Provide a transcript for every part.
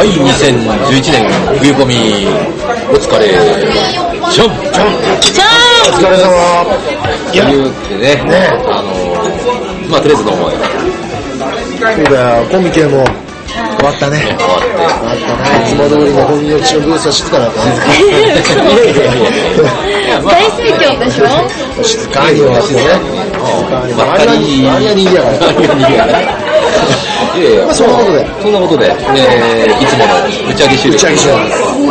はい、2011年冬コミお疲れシャンお疲れ様言ってね、まあとりあえずどうもそうだよ、コミケも終わったね。終わったね。いつも通りのコミケのブースは静かだったね。 大盛況でしょ。 静かにはですよね。あれが人気やから。まあそんなことで、 いつもの打ち上げ収録。 だから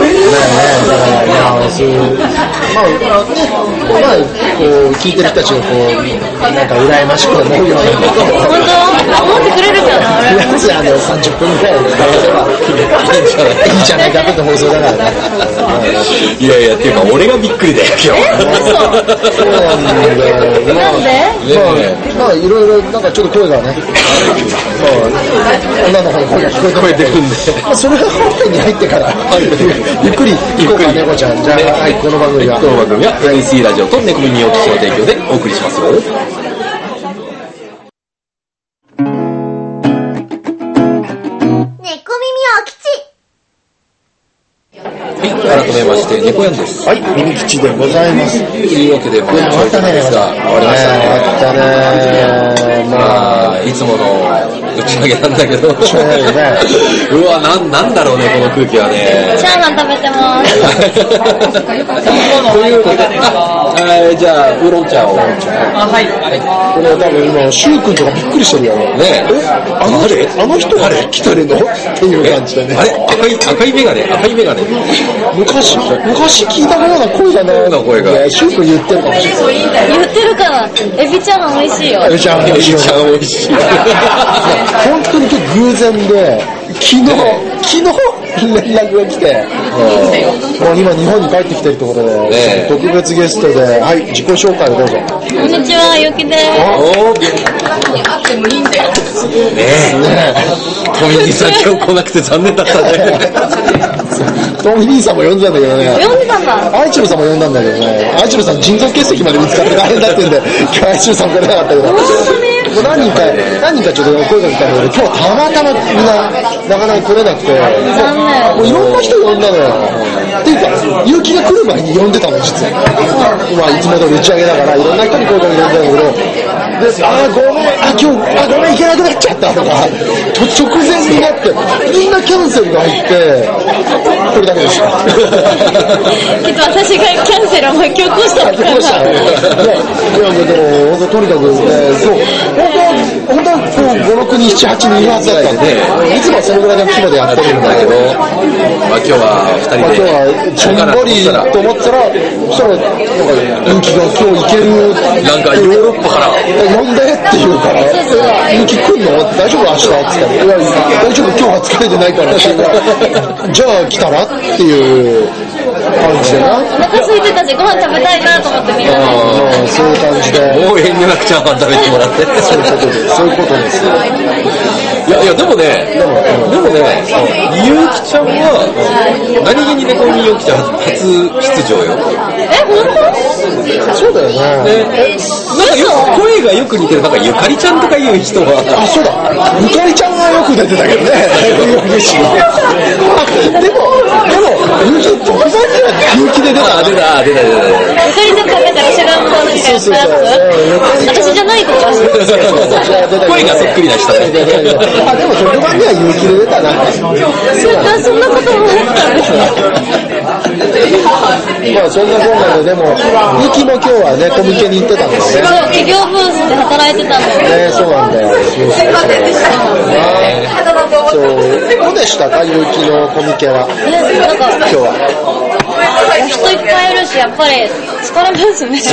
まあこう聞いてる人たちがこうなんか羨ましく思うような本当思ってくれるかな。 やつやね、30分ぐらいでいいじゃないかって放送だからね。 いやいやっていうか俺がびっくりだよ今日。 そうなんだよ。 なんで？ まあいろいろなんかちょっと声がね、女の子の声が聞こえてるんで、それが本編に入ってからゆっくり行こうか、猫ちゃん。じゃあ、はい、この番組は NC ラジオと猫耳お聞きの提供でお送りしますよ。改めまして猫やんです。 はい、耳吉でございます。 というわけで、終わったね。終わりましたね。 終わったね。 まあいつもの打ち上げなんだけど、うわ、なんだろうね、この空気はね。 チャーハン食べてます。 というわけで、じゃあウーロン茶を。 はい。 これ多分今シュウ君とかびっくりしてるよね。あの人誰来てるのっていう感じでね。 あれ赤いメガネ。 昔聞いたような声がね。シュウ君言ってるかもしれない。 言ってるから。エビチャーハン美味しいよ。 エビチャーハン美味しい。本当に偶然で昨日連絡が来て、もう今日本に帰ってきてるってことで、特別ゲストで、はい、自己紹介をどうぞ。 こんにちは、ゆきです。 会ってもいいんだよ。トミ兄さん今日来なくて残念だったね。 トミ兄さんも呼んでたんだけどね。 呼んでたんだ。 アイチュルさんも呼んだんだけどね。アイチュルさん腎臓結石まで見つかって大変だってんで、今日アイチュルさん来れなかったけど。何人かちょっと声かけたんだけど、今日たまたまみんななかなか来れなくて、もういろんな人呼んだのよ。っていうか、結城が来る前に呼んでたの実は。まあいつも通り打ち上げだからいろんな人に声かけてるんだけど、ごめん、ごめん行けなくなっちゃったとか、直前になってみんなキャンセルが入って、これだけですよ。 きっと私がキャンセルを巻き起こしたのかな。 いやでも本当とにかくね、そう本当はこう5、6人、7、8人いるはずだったんで、いつもはそのぐらいの規模でやってるんだけど、 まあ今日は2人で。 今日はちょんぼりと思ったら、そしたらなんか結城が今日行ける。 なんかヨーロッパから呼んでって言うから、結城来んの大丈夫明日って言ったら、いや大丈夫今日は疲れてないからって言うから、じゃあ来たらっていう感じでな。 お腹空いてたしご飯食べたいなと思ってみんなで。 そういう感じで。 もう遠慮なくチャーハン食べてもらって。 そういうことです。 いやでもね、ゆうきちゃんは何気に猫にゆうきちゃん初出場よ。 本当？ そうだよね。 なんか声がよく似てる、なんかゆかりちゃんとかいう人は。 あ、そうだ。ゆかりちゃんがよく出てたけどね。でもゆうき特番ではゆうきで出た。 出た。 ゆかりちゃん食べたら知らんものしかやったやつ？私じゃない子か。 声がそっくりな人ね。 あ、でも特番ではゆうきで出たな。 そんなこともあったんですね。 まあそんなこんなで、でもゆうきも今日はねコミケに行ってたんですね。 そう、企業ブースで働いてたんだよね。 そうなんだよ。そうどうでしたか、ゆうきのコミケは。 なんか今日は人いっぱいいるし、やっぱり疲れますね。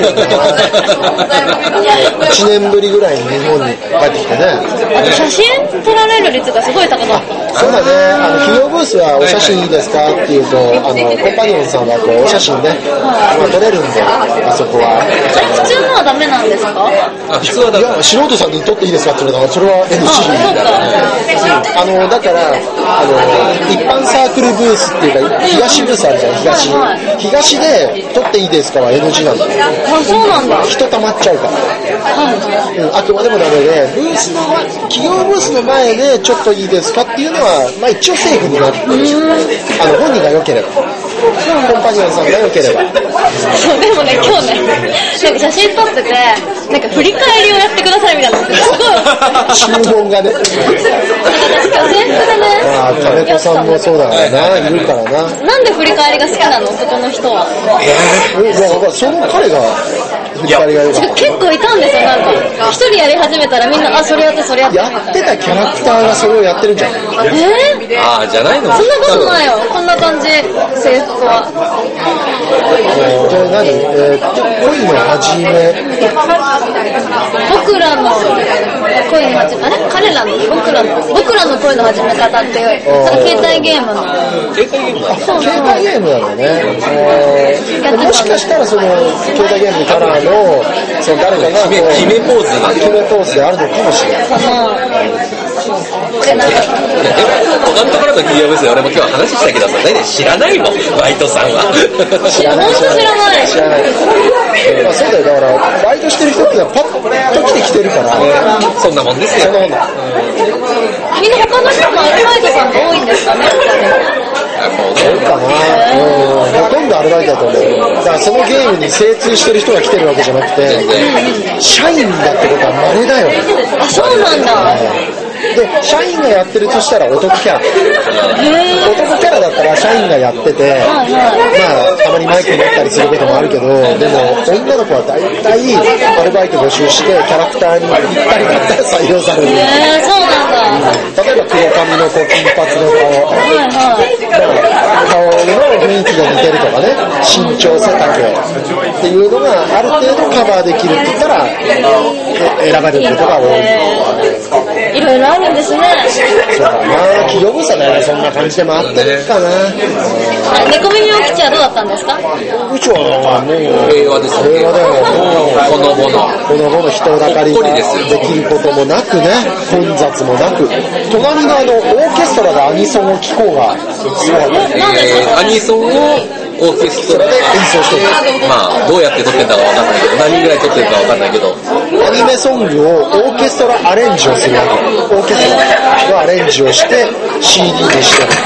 1年ぶりぐらいに日本に帰ってきてね。 写真撮られる率がすごい高かった。 そうだね。企業ブースはお写真いいですかっていうと、コンパニオンさんはこうお写真ね、撮れるんで、あそこは。 普通のはダメなんですか？ 普通はダメ。 いや、素人さんに撮っていいですかって言われたら、それは NG だから、一般サークルブースっていうか、東ブースあるじゃん。 東、 はいはい、 東で撮っていいですかは NG なんだよ。 あ、そうなんだ。 人溜まっちゃうから、あくまでもダメで、ブースの企業ブースの前でちょっといいですかっていうのは、まあ、一応セーフになってる。本人が良ければ、コンパニオンさんが良ければ。 そうでもね、今日ね、なんか写真撮ってて、なんか振り返りをやってくださいみたいなのすごい注文がね。 確か制服でね、 まあ金子さんもそうだからな、いるからな。 なんで振り返りが好きなの、男の人は。 その彼が振り返りが良かった。 結構いたんですよ、なんか一人やり始めたらみんな、あ、それやってそれやってやってたキャラクターがそれをやってるんじゃん。 ああ、じゃないの。 そんなことないよ、こんな感じ、制服は。 何？恋の始め。 僕らの恋の始め、あれ？彼らの僕らの恋の始め方っていう、携帯ゲームの。 携帯ゲームなんだ。 携帯ゲームなんだね。もしかしたらその携帯ゲームのカラーのその誰かが決めポーズ決めポーズであるのかもしれない。 なんかなんとからの企業ですよ。俺も今日話したけどさ、大体知らないもん、バイトさんは。 知らない。まあそうだよ、だからバイトしてる人ってのはパッと来てきてるから、 そんなもんですよ。 みんな他の人もアルバイトさんが多いんですかね。 そうかな、ほとんどアルバイトだと思う。だからそのゲームに精通してる人が来てるわけじゃなくて、社員だってことは稀だよ。 あ、そうなんだ。 で、社員がやってるとしたら男キャラ。男キャラだったら社員がやってて、まあ、たまにマイク持ったりすることもあるけど、でも、女の子は大体アルバイト募集して、キャラクターに行ったりだったら採用される。 そうなんだ。 例えば黒髪の子、金髪の顔、顔の雰囲気が似てるとかね、身長、背丈っていうのがある程度カバーできるって言ったら、選ばれることが多い。 いろいろあるんですね。 そうだな、企業ブースはね、そんな感じで回ってるかな。 猫耳お吉はどうだったんですか？ うちはもう平和ですね。 平和だよ。 ほのぼの。 ほのぼの人だかりができることもなくね、混雑もなく、隣のオーケストラでアニソンを聴こうがすごかった。 アニソンをオーケストラで演奏してる。 まあどうやって撮ってんだかわかんないけど、何人ぐらい撮ってるかわかんないけど、 アニメソングをオーケストラアレンジをするわけ。オーケストラがアレンジをして CD にしてる。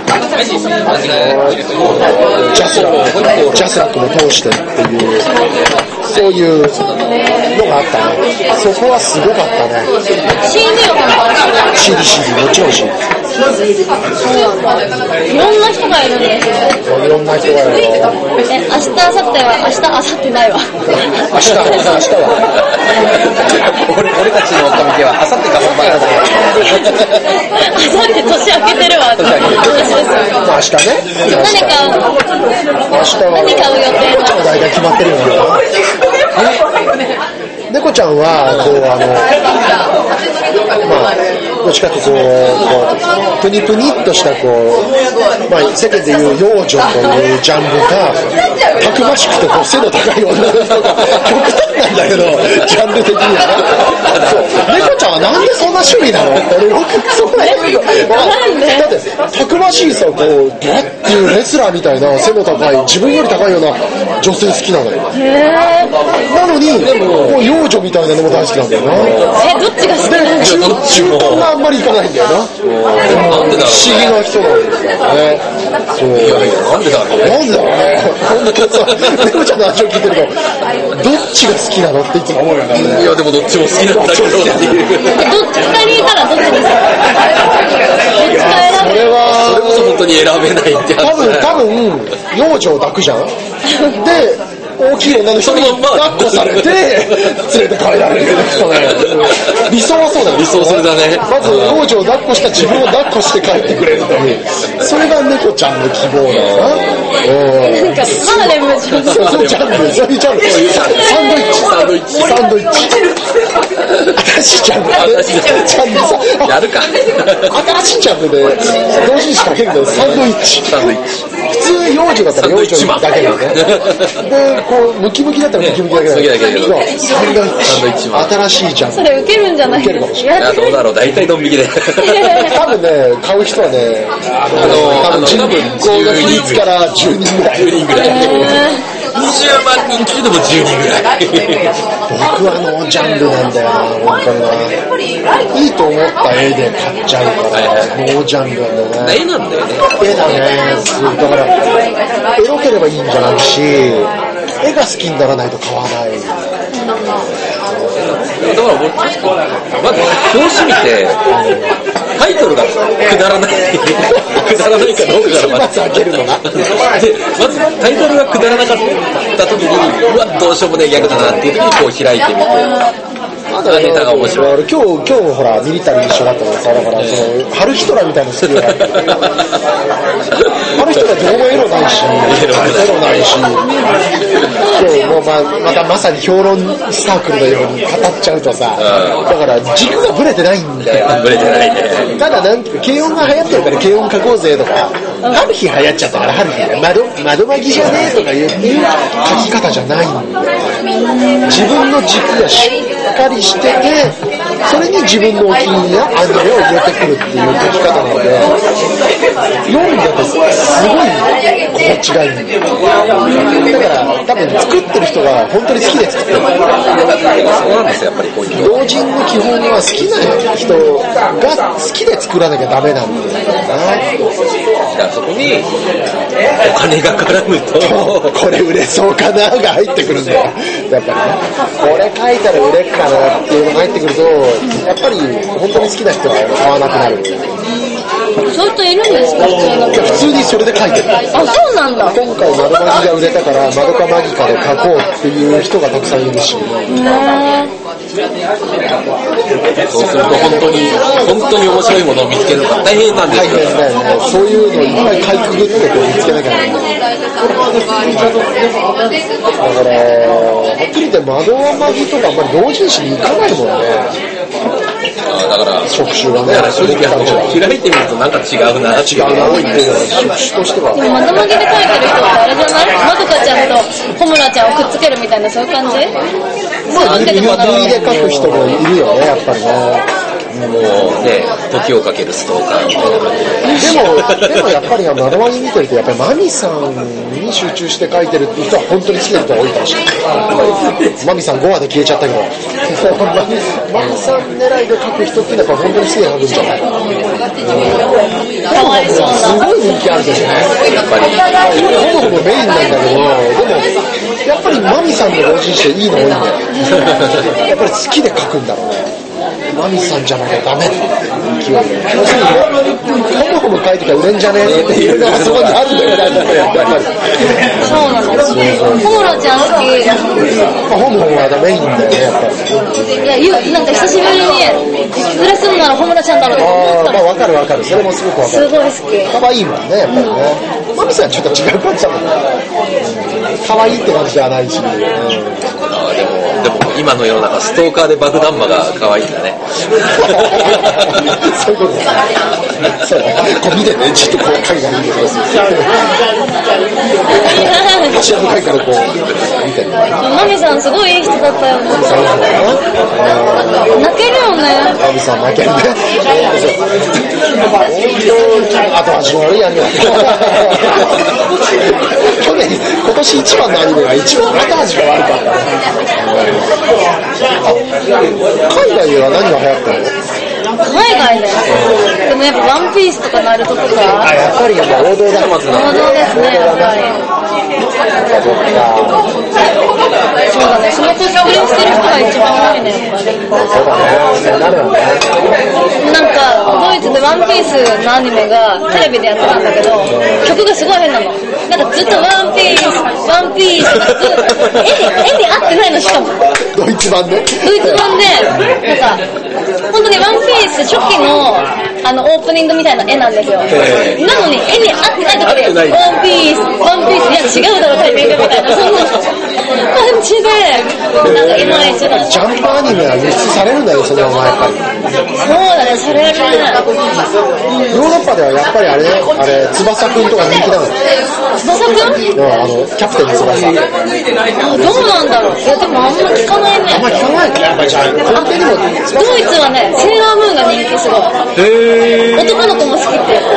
ジャスラックも通してっていう、そういうのがあったね。そこはすごかったね。 CD を販売してる。 CD もちろん CD。 いろんな人がいるんですよ。 いろんな人がいるよ。 明日、明後日は、明日ないわ。 明日は俺たちのコミケは明後日か本番だ明後日年明けてるわ。 まあ明日ね。 何買う予定だ。 大体決まってるよね。猫ちゃんはこうまあどっちかというとこうプニプニっとしたこう、まあ、世間でいう幼女というジャンルか、たくましくてこう背の高い女の人が極端なんだけど、ジャンル的にはね。猫ちゃんはなんでそんな趣味なの？俺僕そんなだってたくましいさ、こうブラッていうレスラーみたいな背の高い自分より高いような女性好きなのよ。なのにもう幼女みたいなのも大好きなんだよな。 どっちが好きなんですか？ 中間があんまりいかないんだよな。 なんでだろう。 不思議な人なんですよね。そう。 いやいや、なんでだろう。 なんでだろうね。こんなさ、猫ちゃんの話を聞いてると、どっちが好きなのっていつも思うよね。 いやでもどっちも好きなんだけどっていう。 二人いたらどっちにする？どっちか選べる。 それこそ本当に選べないってやつ。 多分幼女を抱くじゃん。で、大きい女の人に抱っこされて連れて帰られる人ね。理想はそうだよ。 理想それだね。 まず幼女を抱っこした自分を抱っこして帰ってくれるという、それが猫ちゃんの希望だよな。 なんかハーレムじゃん。 そういうジャンル、そういうジャンル。サンドイッチ。新しいジャンルやるか。新しいジャンルで同時に仕掛けるんだよ。サンドイッチ。普通幼女だったら幼女だけだよね。で、こう、ムキムキだったらムキムキだけだよね。サンドイッチ。新しいじゃん。 それ受けるんじゃない？ 受けるかもしれない。 どうだろう、大体ドン引きで。 多分ね、買う人はね、多分人口の比率から10人ぐらい。 10人ぐらい。20万人中でも10人ぐらい。 僕はノージャンルなんだよな、本当にな。いいと思った絵で買っちゃうから、ノージャンルなんだよね。 絵なんだよね。 絵だね。だから、エロければいいんじゃないし、絵が好きにならないと買わない。 だから僕、まず表紙見て、タイトルがくだらない。くだらないかどうかからまず開けるのな。 で、まずタイトルがくだらなかった時に、うわ、どうしようもねえギャグだなっていう時にこう開いてみて、まだネタが面白い。 今日ほら、ミリタリー一緒だったからさ、だから、ハルヒトラーみたいなスリルがあって。ハルヒトラーどうもエロないし、エロないし、今日もまたまさに評論サークルのように語っちゃうとさ、だから軸がブレてないんだよ。 ブレてないね。 ただなんていうか、軽音が流行ってるから軽音書こうぜとか、ハルヒ流行っちゃったからハルヒ窓巻きじゃねえとかいう書き方じゃないんだよ。自分の軸がしっかりしてて、それに自分のお気に入りやアニメを入れてくるっていう書き方なので、読んでてすごい心地がいいんだよ。だから多分作ってる人が本当に好きで作ってる。 そうなんですよ、やっぱりこういう同人の基本は好きな人が好きで作らなきゃダメなんだよな。 だからそこにお金が絡むとこれ売れそうかなが入ってくるんだよ。やっぱりね、これ書いたら売れっかなっていうのが入ってくると、やっぱり本当に好きな人は買わなくなる。 そういう人いるんですか？ 普通にそれで書いてる。 あ、そうなんだ。 今回窓マギが売れたから窓かマギかで書こうっていう人がたくさんいるし。 そうすると本当に面白いものを見つけるのが大変なんですよ。 大変だよね。そういうのをいっぱいかいくぐってこう見つけなきゃいけない。だからはっきり言って窓マギとかあんまり同人誌に行かないもんね。 だから職種がね。 だから正直開いてみるとなんか違うなっていう職種としては。 でも窓マギで描いてる人ってあれじゃない？まどかちゃんと小村ちゃんをくっつけるみたいなそういう感じ？ まあ、塗りで描く人もいるよね、やっぱりね。 もうね、時をかけるストーカーみたいな感じでもやっぱり窓マギ見てると、やっぱりマミさんに集中して描いてるっていう人は本当に好きな人が多いかもしれない。マミさん5話で消えちゃったけど、マミさん狙いで描く人っていうのはやっぱ本当に好きで描くんじゃない。 かわいそうな。 すごい人気あるですね。やっぱりほぼメインなんだけど、でもやっぱりマミさんの同人誌いいの多いんだよ。やっぱり好きで描くんだろうね。マミさんじゃなきゃダメって勢いで。要するにホモ書いてきゃ売れんじゃねえっていうのがそこにあるんだよね、やっぱり。 そうなの。小村ちゃん好き。 ホモはメインだよね、やっぱり。 いや、なんか久しぶりに売れすんなら小村ちゃんだろうと思ったまあわかるわかる。それもすごくわかる。 すごい好き。 可愛いもんね、やっぱりね。マミさんちょっと違う感じだもんね。可愛いって感じではないし。 でも今の世の中ストーカーで爆弾魔が可愛いんだね。 そういうことですね。そうだね。こう見てね、ちょっとこう影が見てます。足の階からこう見てね。 マミさんすごいいい人だったよね。泣けるよね。 マミさん泣けるね。後味の悪いアニメだ。今年一番のアニメが一番後味が悪かった。海外では何が流行ってるの？ 海外だよ。でもやっぱワンピースとかナルトとか。 やっぱり王道だ。 王道ですね、やっぱり。そうだね、そのコスプレをしてる人が一番多いね、やっぱり。 そうだね、そうなるよね。 なんか、ドイツでワンピースのアニメがテレビでやってたんだけど、曲がすごい変なの。なんかずっとワンピースとかずっと、絵に合ってないのしかも。 ドイツ版で、 なんか、本当にワンピース初期のオープニングみたいな絵なんですよ。なのに絵に合ってないところで、ワンピース、いや違うだろタイミングみたいな。 感じで、なんかいまいちだし。 ジャンプアニメは輸出されるんだよ、そのままやっぱり。 そうだね、それね。 ヨーロッパではやっぱりあれね、翼くんとか人気なの。 翼くん？ キャプテン翼。 どうなんだろう。いや、でもあんま聞かないね。 あんま聞かないね、やっぱりじゃあ、本当にもドイツはね、セーラームーンが人気すごい。男の子も好きっていう。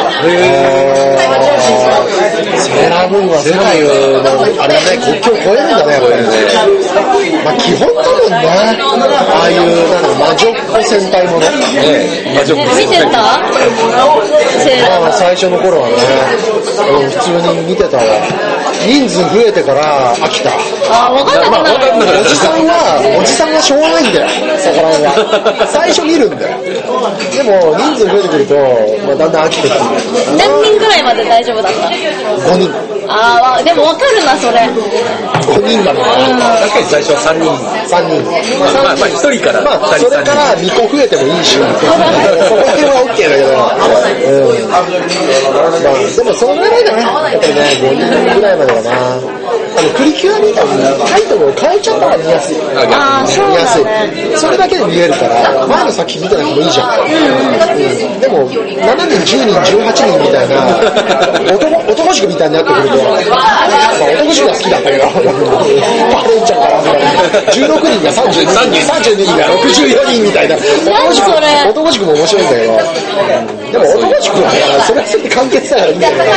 セーラームーンは世界を、あれだね、国境を越えるんだね、やっぱりね。まあ基本多分ね、ああいう、なんだろう、魔女っ子戦隊もの。 魔女っ子見てた？セーラームーン。 最初の頃はね、普通に見てたわ。人数増えてから飽きた。 あ、わかんなくなる。 おじさんはしょうがないんだよ、そこら辺は。最初見るんだよ。でも、人数増えてくると、まあ、だんだん飽きてくる。 何人くらいまで大丈夫だった？ 5人。 ああ、でもわかるな、それ。 5人まで。 確かに最初は3人。 3人。 まあ1人からまあ、それから2個増えてもいいし、そこら辺は OK だけど、まあ、でもそのぐらいだね。やっぱりね、5人ぐらいまでだな。プリキュアみたいにタイトルを変えちゃったら見やすい。 ああ、そうだね。 それだけで見えるから、前の作品見てなくてもいいじゃん。でも、7人、10人、18人みたいな、男塾みたいになってくると、男塾が好きだったけど、バレンちゃんから16人が32人が64人みたいな、男塾も面白いんだけど、でも男塾はそれはそれで完結だからいいんだよね。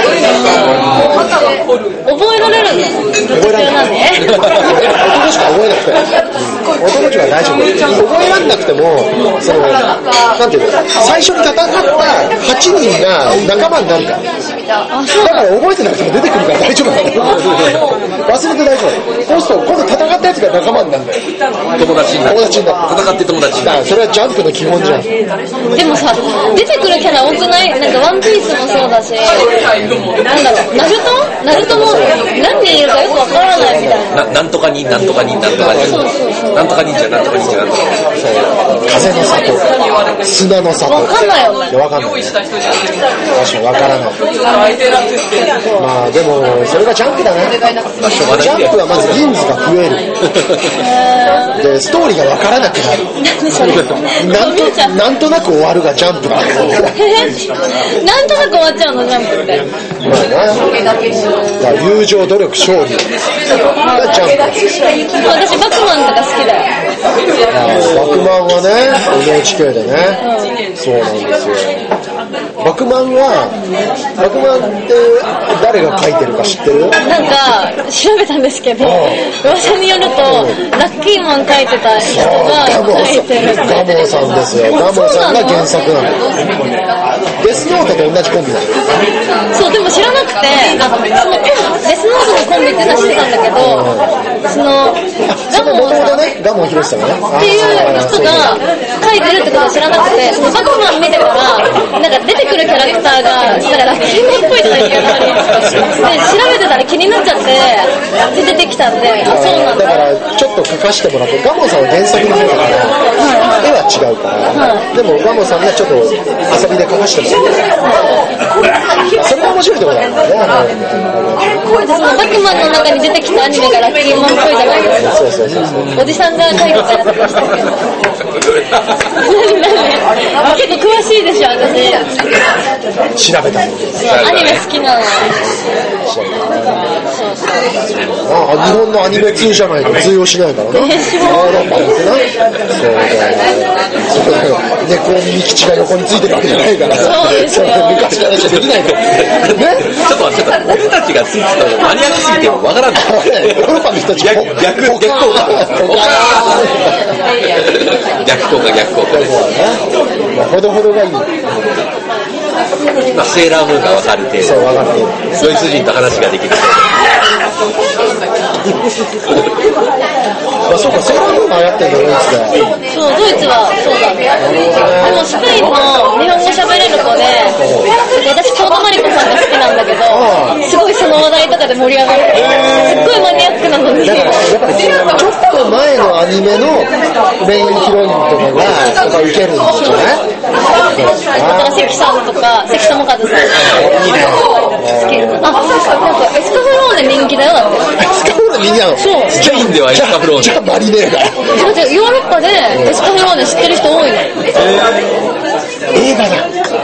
覚えられるの？ 覚えられない。男しか覚えなくて。男しか大丈夫。覚えらんなくても、その、なんていうの、最初に戦った8人が仲間になるから。だから覚えてなくても出てくるから大丈夫なんだよ。忘れて大丈夫。そうすると、今度戦ったやつが仲間になるんだよ。 友達になる。戦って友達になる。 それはジャンプの基本じゃん。 でもさ、出てくるキャラ多くない？なんかワンピースもそうだし、なんだろう、ナルトも何人いるかよくわからないみたいな。 なんとか人、なんとか人、なんとか人。なんとか忍者、なんとか忍者、なんとか風の里、砂の里。 わかんないよね。 わかんない。確かにわからない。まあでも、それがジャンプだね。ジャンプはまず人数が増える。で、ストーリーがわからなくなる。なんとなく終わるがジャンプだ。 なんとなく終わっちゃうの、ジャンプって。 まあね。友情、努力、勝利がジャンプ。 私、バクマンとか好きだよ。 バクマンはね、NHK でね。そうなんですよ。バクマンって誰が書いてるか知ってる？ なんか調べたんですけど、噂によるとラッキーマン書いてた人が書いてる。 ガモンさんですよ。ガモンさんが原作なの。デスノートと同じコンビなの。 そう、でも知らなくて、デスノートのコンビって出してたんだけど、そのガモンさんね、ガモンヒロシさんねっていう人が書いてるってことは知らなくて、そのバクマン見てからなんか出てくるキャラクターがなんかラッキーマンっぽいとか言うで調べてたら気になっちゃって出てきたんで、あ、そうなんだ。 だからちょっと書かしてもらって、ガモンさんは原作の方だから、絵は違うから、でもガモンさんがちょっと遊びで書かしてもらって、それが面白いところだからね。 そのバクマンの中に出てきたアニメがラッキーマンっぽいじゃないですか。 そう。 おじさんが書いてたやつでしたけど。結構詳しいでしょ、私。 調べたの。 アニメ好きなの。 日本のアニメ通じゃないと通用しないからな。ヨーロッパですな。そうだよ。猫耳吉が横についてるわけじゃないから。 そうですよ。 昔からしかできないと。ね。 ちょっと待って、俺たちがついてたのマニアックすぎてわからんない。 ヨーロッパの人たち逆効果。逆効果です。 ほどほどがいい。 まあ、セーラームーンが分かる程度。 そう、分かる程度。 ドイツ人と話ができる。 あ、そうか、セーラームーンが流行ってんだ、ドイツで。 そう、ドイツはそうだね。でもスペインの日本語喋れる子で、私京都マリコさんが好きなんだけど、すごいその話題とかで盛り上がる。すっごいマニアックなのに。 だからやっぱりちょっと前のアニメのメインヒロインとかがやっぱ受けるんですよね。 だから関さんとか、関智和さん。好き。あ、なんかエスカフローネ人気だよだって。 エスカフローネ先にそうスペインではエスカフローネ。 じゃあマリネーガ。 だってヨーロッパでエスカフローネ知ってる人多いの。 映画だ。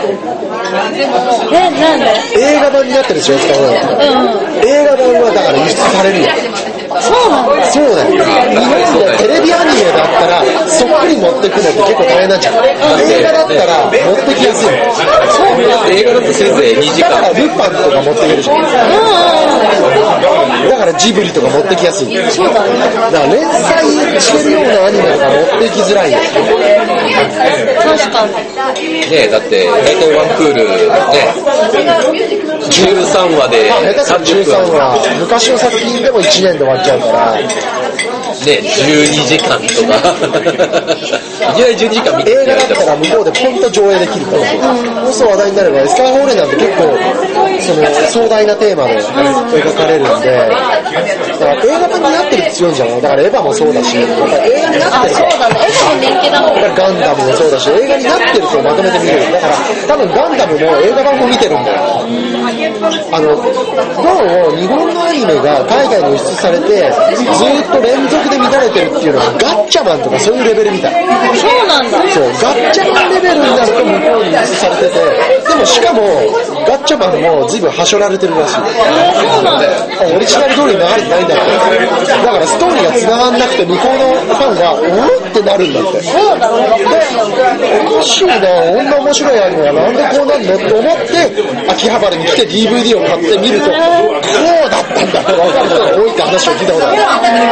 なんで？ 映画版になってるでしょ、エスカフローネ。映画版はだから輸出されるよ。 そうなんだ。 そうだよ。日本でテレビアニメだったらそっくり持ってくのって結構大変なんじゃん。映画だったら持ってきやすいの。 そうか。 映画だとせいぜい2時間。 だからルパンとか持ってくるじゃん。だからジブリとか持ってきやすい。 そうだね。 だから連載してるようなアニメとか持ってきづらいよ。 確かに。 ねだって大体ワンクールね13話で下手すると13話昔の作品でも1年で終わっちゃうからね12時間とかいきなり12時間見て映画だったら向こうでポンと上映できるからもし話題になればエスカーホーレなんて結構その壮大なテーマで描かれるんでだから映画版になってるって強いんじゃないだからエヴァもそうだしやっぱ映画になってるそうだね。エヴァも人気だもん。 ガンダムもそうだし映画になってるとまとめて見れるだから多分ガンダムも映画版も見てるんだよどうも日本のアニメが海外に輸出されてずっと連続で見られてるっていうのはガッチャマンとかそういうレベルみたいそうなんだ。 そうガッチャマンレベルになると向こうに輸出されててでもしかもガッチャマンも随分はしょられてるらしいそうなんだ。 オリジナル通りに流れてないんだってだからストーリーが繋がんなくて向こうのファンがおーってなるんだってそうだね。 おかしいなこんな面白いアニメはなんでこうなんのって思って秋葉原に来て DVD を買って見るとこうだったんだって分かる人が多いって話を聞いたことある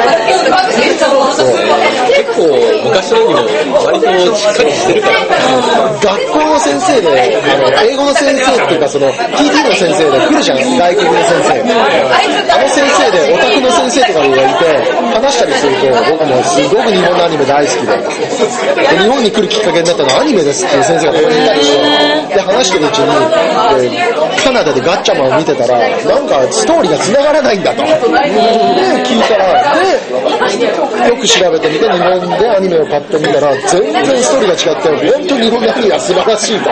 結構昔のにも割としっかりしてるから学校の先生で英語の先生っていうかその TT の先生で来るじゃん外国の先生あの先生でオタクの先生とかがいて話したりすると僕もすごく日本のアニメ大好きで日本に来るきっかけになったのはアニメですっていう先生がここにいたりしてで話してるうちにカナダでガッチャマンを見てたらなんかストーリーが繋がらないんだとで聞いたらでよく調べてみて日本でアニメを買ってみたら全然ストーリーが違って本当に日本のアニメは素晴らしいと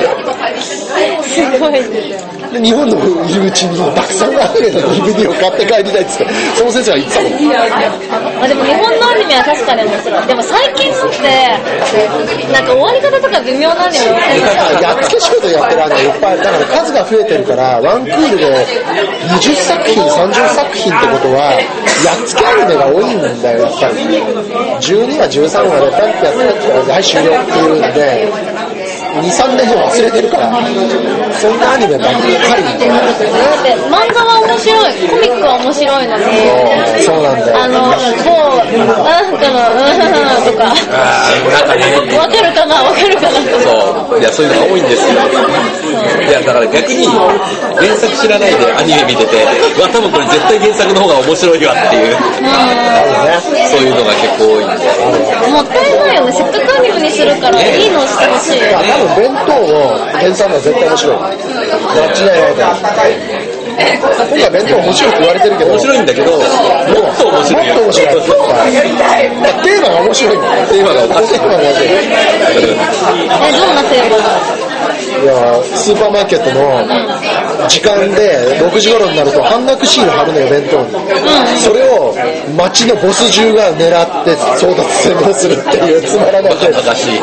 すごい。 で日本のいるうちにたくさんのアニメの DVD を買って帰りたいっつってその先生が言ってたもんでも日本のアニメは確かに面白い。でも最近のってなんか終わり方とか微妙なアニメ多い。 やっつけ仕事やってるアニメいっぱいあるだから数が増えてるからワンクールで20作品30作品ってことはやっつけアニメが多いんだよやっぱり12話13話でパンってやってはい終了っていうんで2、3年も忘れてるからそんなアニメばっかりだって漫画は面白いコミックは面白いのにそうなんだよもうなんかのとかわかるかなそういやそういうのが多いんですよいやだから逆に原作知らないでアニメ見てて多分これ絶対原作の方が面白いわっていうそういうのが結構多いんでもったいないよねせっかくアニメにするからいいのしてほしいよね多分弁当を天才のは絶対面白い間違いないから今回弁当面白いって言われてるけど面白いんだけどもっと面白いもっと面白いテーマが面白いんだよテーマがおかしいテーマが面白いどんなテーマいやスーパーマーケットの時間で6時頃になると半額シール貼るのよ弁当に、それを街のボス中が狙って争奪戦をするっていうつまらないテーマおかしい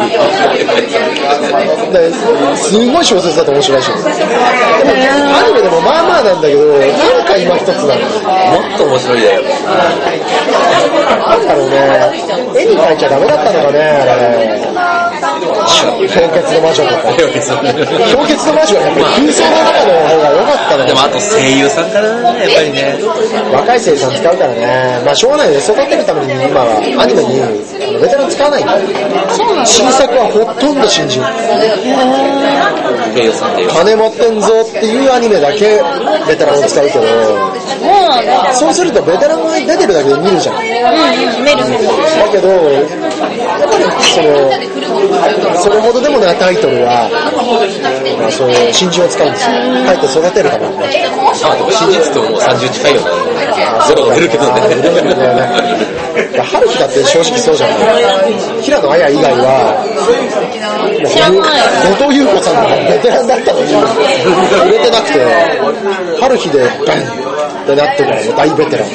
すごい小説だと面白いしでもアニメでもまあまあなんだけどなんか今一つなのもっと面白いだよなんだろうね絵に描いちゃダメだったのかねあれ氷結の魔女とか氷結の魔女はやっぱり空想の中の方が良かったのでもあと声優さんからねやっぱりね若い声優さん使うからねまあしょうがないよ育てるために今はアニメにベテラン使わないんだ新作はほとんど新人声優さんで金持ってんぞっていうアニメだけベテランを使うけどそうするとベテランが出てるだけで見るじゃん見るだけどやっぱりそれほどでもないタイトルは、まあ、そういう新人を使うんですよ書いて育てるためにねでも真実ともう30近いよねゼロが出るけどね春日だって正直そうじゃない平野綾以外は知らない後藤優子さんがベテランだったのに売れてなくて春日でバンってなってからもう大ベテラン。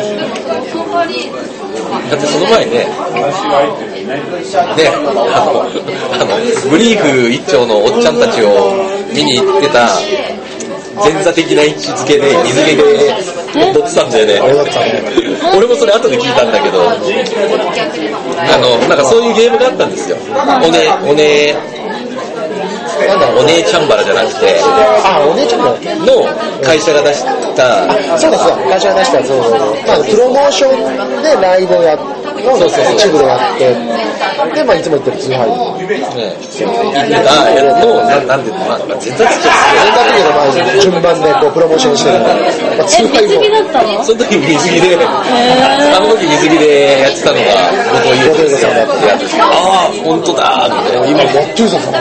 だってその前ね、ブリーフ一丁のおっちゃんたちを見に行ってた前座的な位置づけで水着で踊ってたんだよね。俺もそれ後で聞いたんだけど、なんかそういうゲームがあったんですよ。お姉ちゃんバラじゃなくて、 お姉ちゃんバラの会社が出した、 そうだ会社が出した、そうプロモーションでライブをやって、一部でやって、で、いつも言ってる通販。なんで、全然順番でプロモーションしてるから。 水着だったの？ その時水着で、あの時水着でやってたのが、僕を言うとさんだってやってた。ああ、本当だーって。 今、ゴッドゥーザ様。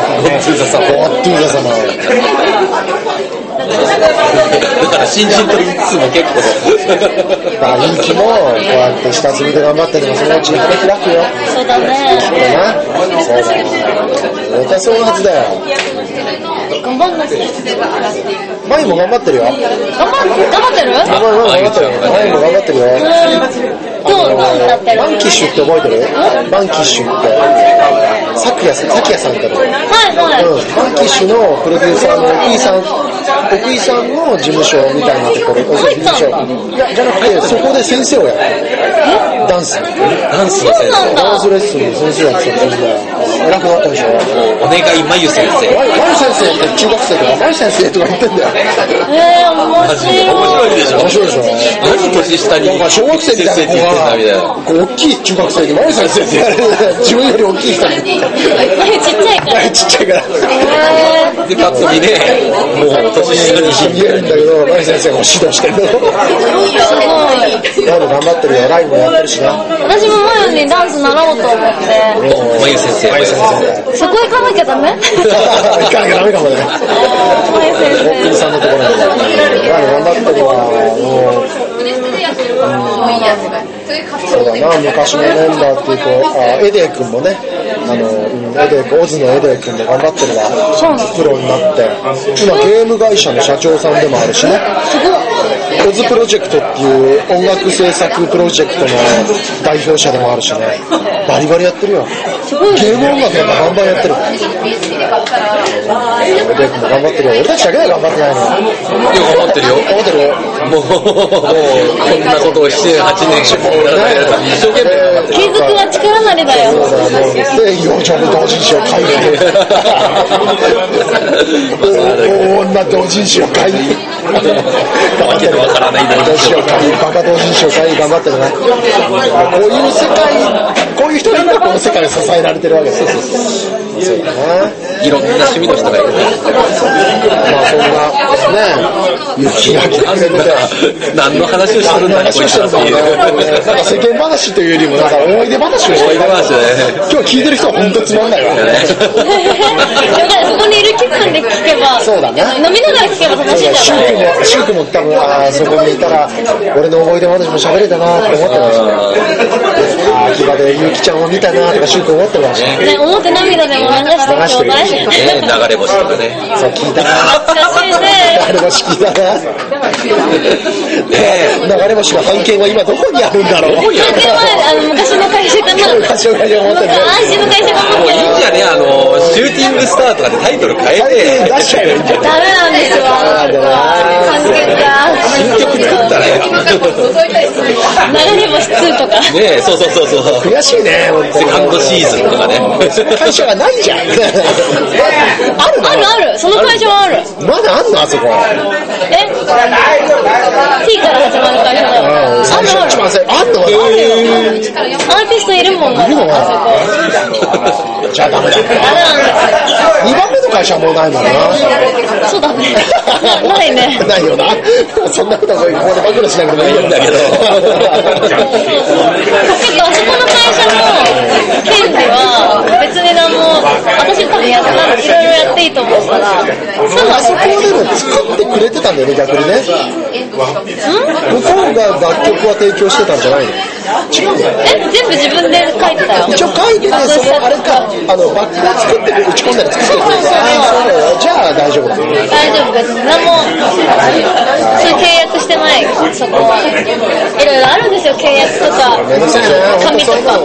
だから新人と言いつつも結構人気もこうやって下積みで頑張ってればそのうちに開くよ。 そうだね。 そうだ絶対そうなはずだよ。 頑張んなきゃ。 前も頑張ってるよ。 頑張ってる？ 前も頑張ってるよ。 どう歌ってる？ バンキッシュって覚えてる？バンキッシュってさきやさんってはい。 バンキッシュのプロデューサーの奥井さんの事務所みたいなところ、いやじゃなくてそこで先生をやる。ダンスの先生。ダンスレッスンの先生やってたんだよ。偉くなったでしょ。 お願いまゆ先生。 まゆ先生って中学生とかまゆ先生とか言ってんだよ。 面白いでしょ。 面白いでしょ。 何年下に小学生みたいな子が大きい中学生にまゆ先生ってやる。自分より大きい人に。ちっちゃいから。 でパッと見ね、もう年下に見えるんだけど、まゆ先生が指導してるの。頑張ってるよ。ライブもやってるしな。 私もまゆにダンス習おうと思って。 まゆ先生。 そこ行かなきゃダメ？ 行かなきゃダメかもね。 まゆ先生。 奥さんのところに。頑張ってるわ。そうだな、昔のメンバーっていうと、エデー君もね、オズのエデー君も頑張ってるわ。プロになって。今ゲーム会社の社長さんでもあるしね。オズプロジェクトっていう音楽制作プロジェクトの代表者でもあるしね。バリバリやってるよ。ゲーム音楽やっぱバンバンやってる。エデー君も頑張ってるよ。俺たちだけで頑張ってないの。 いや、頑張ってるよ。 頑張ってるよ。 もうこんなことをして8年一生懸命継続は力なりだよ。 で、養生の同人誌を書いて女同人誌を書いてわけのわからない同人誌を書いてバカ同人誌を書いて頑張ってるね。こういう世界、こういう人がこの世界を支えられてるわけです。そうだな。 いろんな趣味の人がいるね。 そんなね、雪が来て何の話をしてるんだろう。 世間話というよりもなんか思い出話をしてる。今日聞いてる人は本当つまんないわ。 そこにいる気分で聞けば、 そうだね。 飲みながら聞けば楽しいんじゃない？ シュウクも多分そこにいたら俺の思い出話も喋れたなって思ってました。秋葉でゆきちゃんを見たなとかシュウク思ってました。 ね、思って涙でも流してちょうだい。 流れ星とかね。 そう聞いたな。 懐かしいね。 流れ星聞いたな。流れ星の半径は今どこにあるんだろう。 昔の会社かな。 昔の会社持ってる。 安心の会社かな。 もういいんじゃね、シューティングスターとかでタイトル変えて出しちゃえばいいんじゃない。 ダメなんですよ。関係が。 新曲作ったらよ。 流れ星2とか。 ねえ、そう。 悔しいね。 セカンドシーズンとかね。 会社がないじゃん。ある。 その会社はある。 まだあんのあそこ。 T から始まる会社だよ。 最初一番最初。あんの？ アーティストいるもんね。 いるの？じゃあダメだ。2番目の会社はもうないもんな。 そうだね。ないね。 ないよな。そんなことはここで暴露しなくてもいいんだけど。 結構あそこの会社の権利は別に私多分いろいろやっていいと思うから。 あそこでも作ってくれてたんだよね、逆にね。向こうが楽曲は提供してたんじゃないの？違うんだよ。 全部自分で書いてたよ。 一応書いてて、あれか、バックを作って打ち込んだり作ってくれて、じゃあ大丈夫だよ。 大丈夫です。何も、そういう契約してない、そこは。いろいろあるんですよ、契約とか。 めんどくさいな、 紙とか。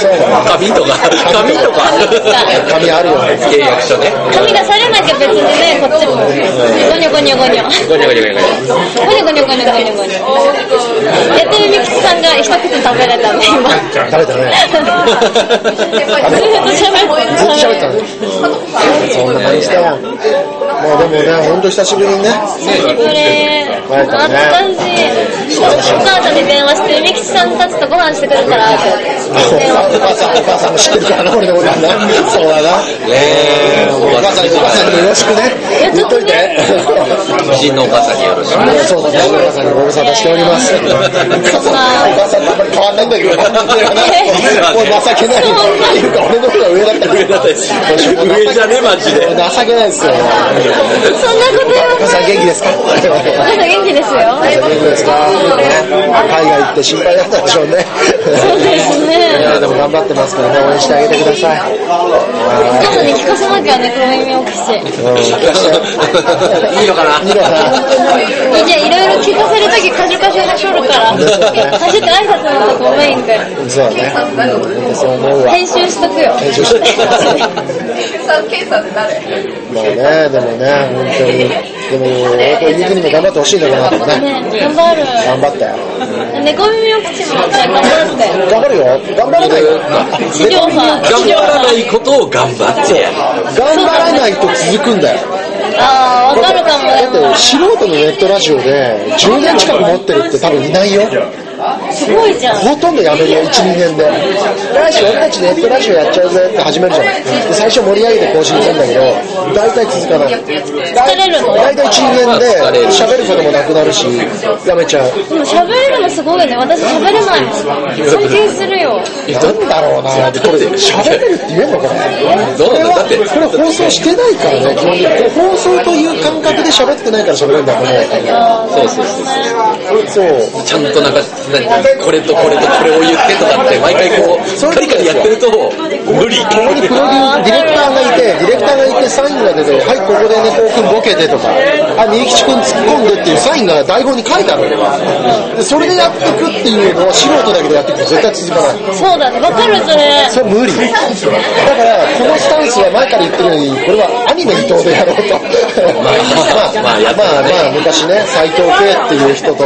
紙あるよね。 契約書ね。 紙出されなきゃ別にね、こっちも。ゴニョゴニョゴニョ。ゴニョゴニョゴニョゴニョゴニョ。やってるミキスさんが一口食べれたんで、今。 食べたね。 ずっと喋ったね。そんな感じだよ。もうでもね、ほんと久しぶりにね。 久しぶり。懐かしい。お母さんに電話して、ミキさんたちとご飯してくるからって。 お母さんも知ってるからな、俺のことはな。そうだな。お母さんによろしくね。言っといて。 美人のお母さんによろしく。 そうだね、お母さんにご無沙汰しております。お母さんとあんまり変わんないんだけど、もう情けない。っていうか、俺の方が上だった上じゃね、マジで。 情けないですよ。 そんなこと言わない。 お母さん元気ですか？ お母さん元気ですよ。 元気ですか？海外行って心配だったでしょうね。 そうですね。 でも頑張ってますからね、応援してあげてください。 今度に聞かせなきゃね、小耳をきし。 いいのかな？ いいじゃん、いろいろ聞かせるときカシュカシュしょるから。カシュって挨拶のとこメインで。 そうだね。そう思うわ。 編集しとくよ。 編集しとく。まあね、でもね、本当に。でも、ゆうきにも頑張ってほしいんだけどな、ね。 頑張る。 頑張ったよ。 猫耳を口も頑張って。 頑張るよ。頑張らないよ。 地上波。 頑張らないことを頑張ってやる。 頑張らないと続くんだよ。 ああ、わかるかも。 だって素人のネットラジオで10年近く持ってるって多分いないよ。 すごいじゃん。 ほとんどやめるよ、1、2年で。来週俺たちネットラジオやっちゃうぜって始めるじゃない。で最初盛り上げて更新するんだけど、大体続かない。 疲れるの？ 大体1、2年で喋ることもなくなるし、やめちゃう。 でも喋れるのすごいね。私喋れないもん。尊敬するよ。 なんだろうなぁ。これ喋れるって言えんのかな？ だってこれ放送してないからね、基本的に。放送という感覚で喋ってないから喋れるんだと思う。そう。 ちゃんとなんか、これとこれとこれを言ってとかって毎回こうカリカリやってると無理。 ここにプロディレクターがいてサインが出て、はい、ここで猫くんボケてとか、あ、みゆきちくん突っ込んでっていうサインが台本に書いてあるの。でそれでやっていくっていうのは素人だけでやっていくと絶対続かない。 そうだね、わかるそれ。 それ無理。だからこのスタンスは前から言ってるように、これはアニメ伊藤でやろうと。まあ昔ね、斎藤圭っていう人と、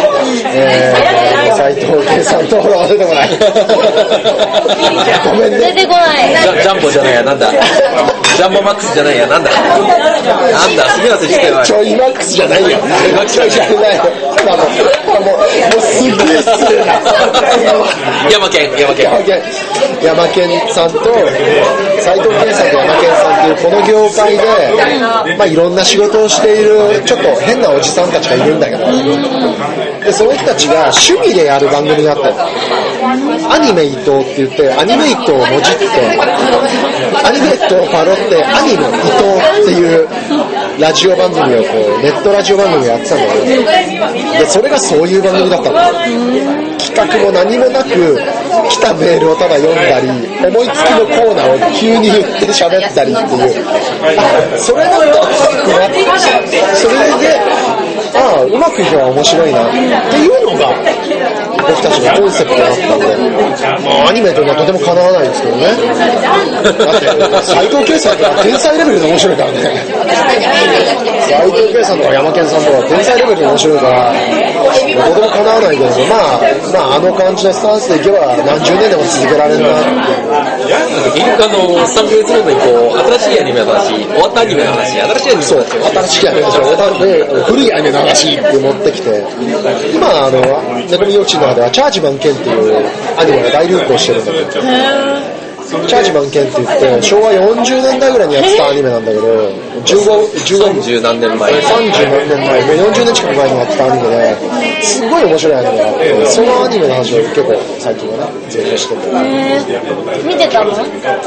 斎藤圭さんとほら出てこない。ごめんね。 出てこない。 ジャンボじゃないや、なんだ。ジャンボマックスじゃないや、なんだ。杉浦選手は。 ちょいマックスじゃないよ。ちょいじゃないよ。もうすげえ失礼な。 ヤマケンさんと斎藤健さんとヤマケンさんっていうこの業界で、まあいろんな仕事をしているちょっと変なおじさんたちがいるんだけど、でその人たちが趣味でやる番組があったの。アニメ伊藤って言ってアニメ伊藤をもじってアニメ伊藤をパロってアニメ伊藤っていうラジオ番組をネットラジオ番組をやってたんだけど、でそれがそういう番組だったの。企画も何もなく来たメールをただ読んだり、思いつきのコーナーを急に言って喋ったりっていう、それだったら続くなって、それでうまくいけば面白いなっていうのが僕たちのコンセプトだったんで、アニメというのはとてもかなわないですけどね。だって斎藤圭さんとか天才レベルで面白いからね。斎藤圭さんとかヤマケンさんとか天才レベルで面白いから、とてもかなわないけど、まああの感じのスタンスでいけば何十年でも続けられるなって。 結局3ヶ月ごとに新しいアニメの話、終わったアニメの話、新しいアニメの話、 そう、新しいアニメの話、古いアニメの話って持ってきて、今ネコミ幼稚園の中ではチャージマンケンっていうアニメが大流行してるんだけど、チャージマンケンって言って昭和40年代ぐらいにやってたアニメなんだけど、 30何年前 30何年前、もう40年近く前にやってたアニメですごい面白いアニメがあって、そのアニメの話を結構最近はねずっとしてて、 見てたの？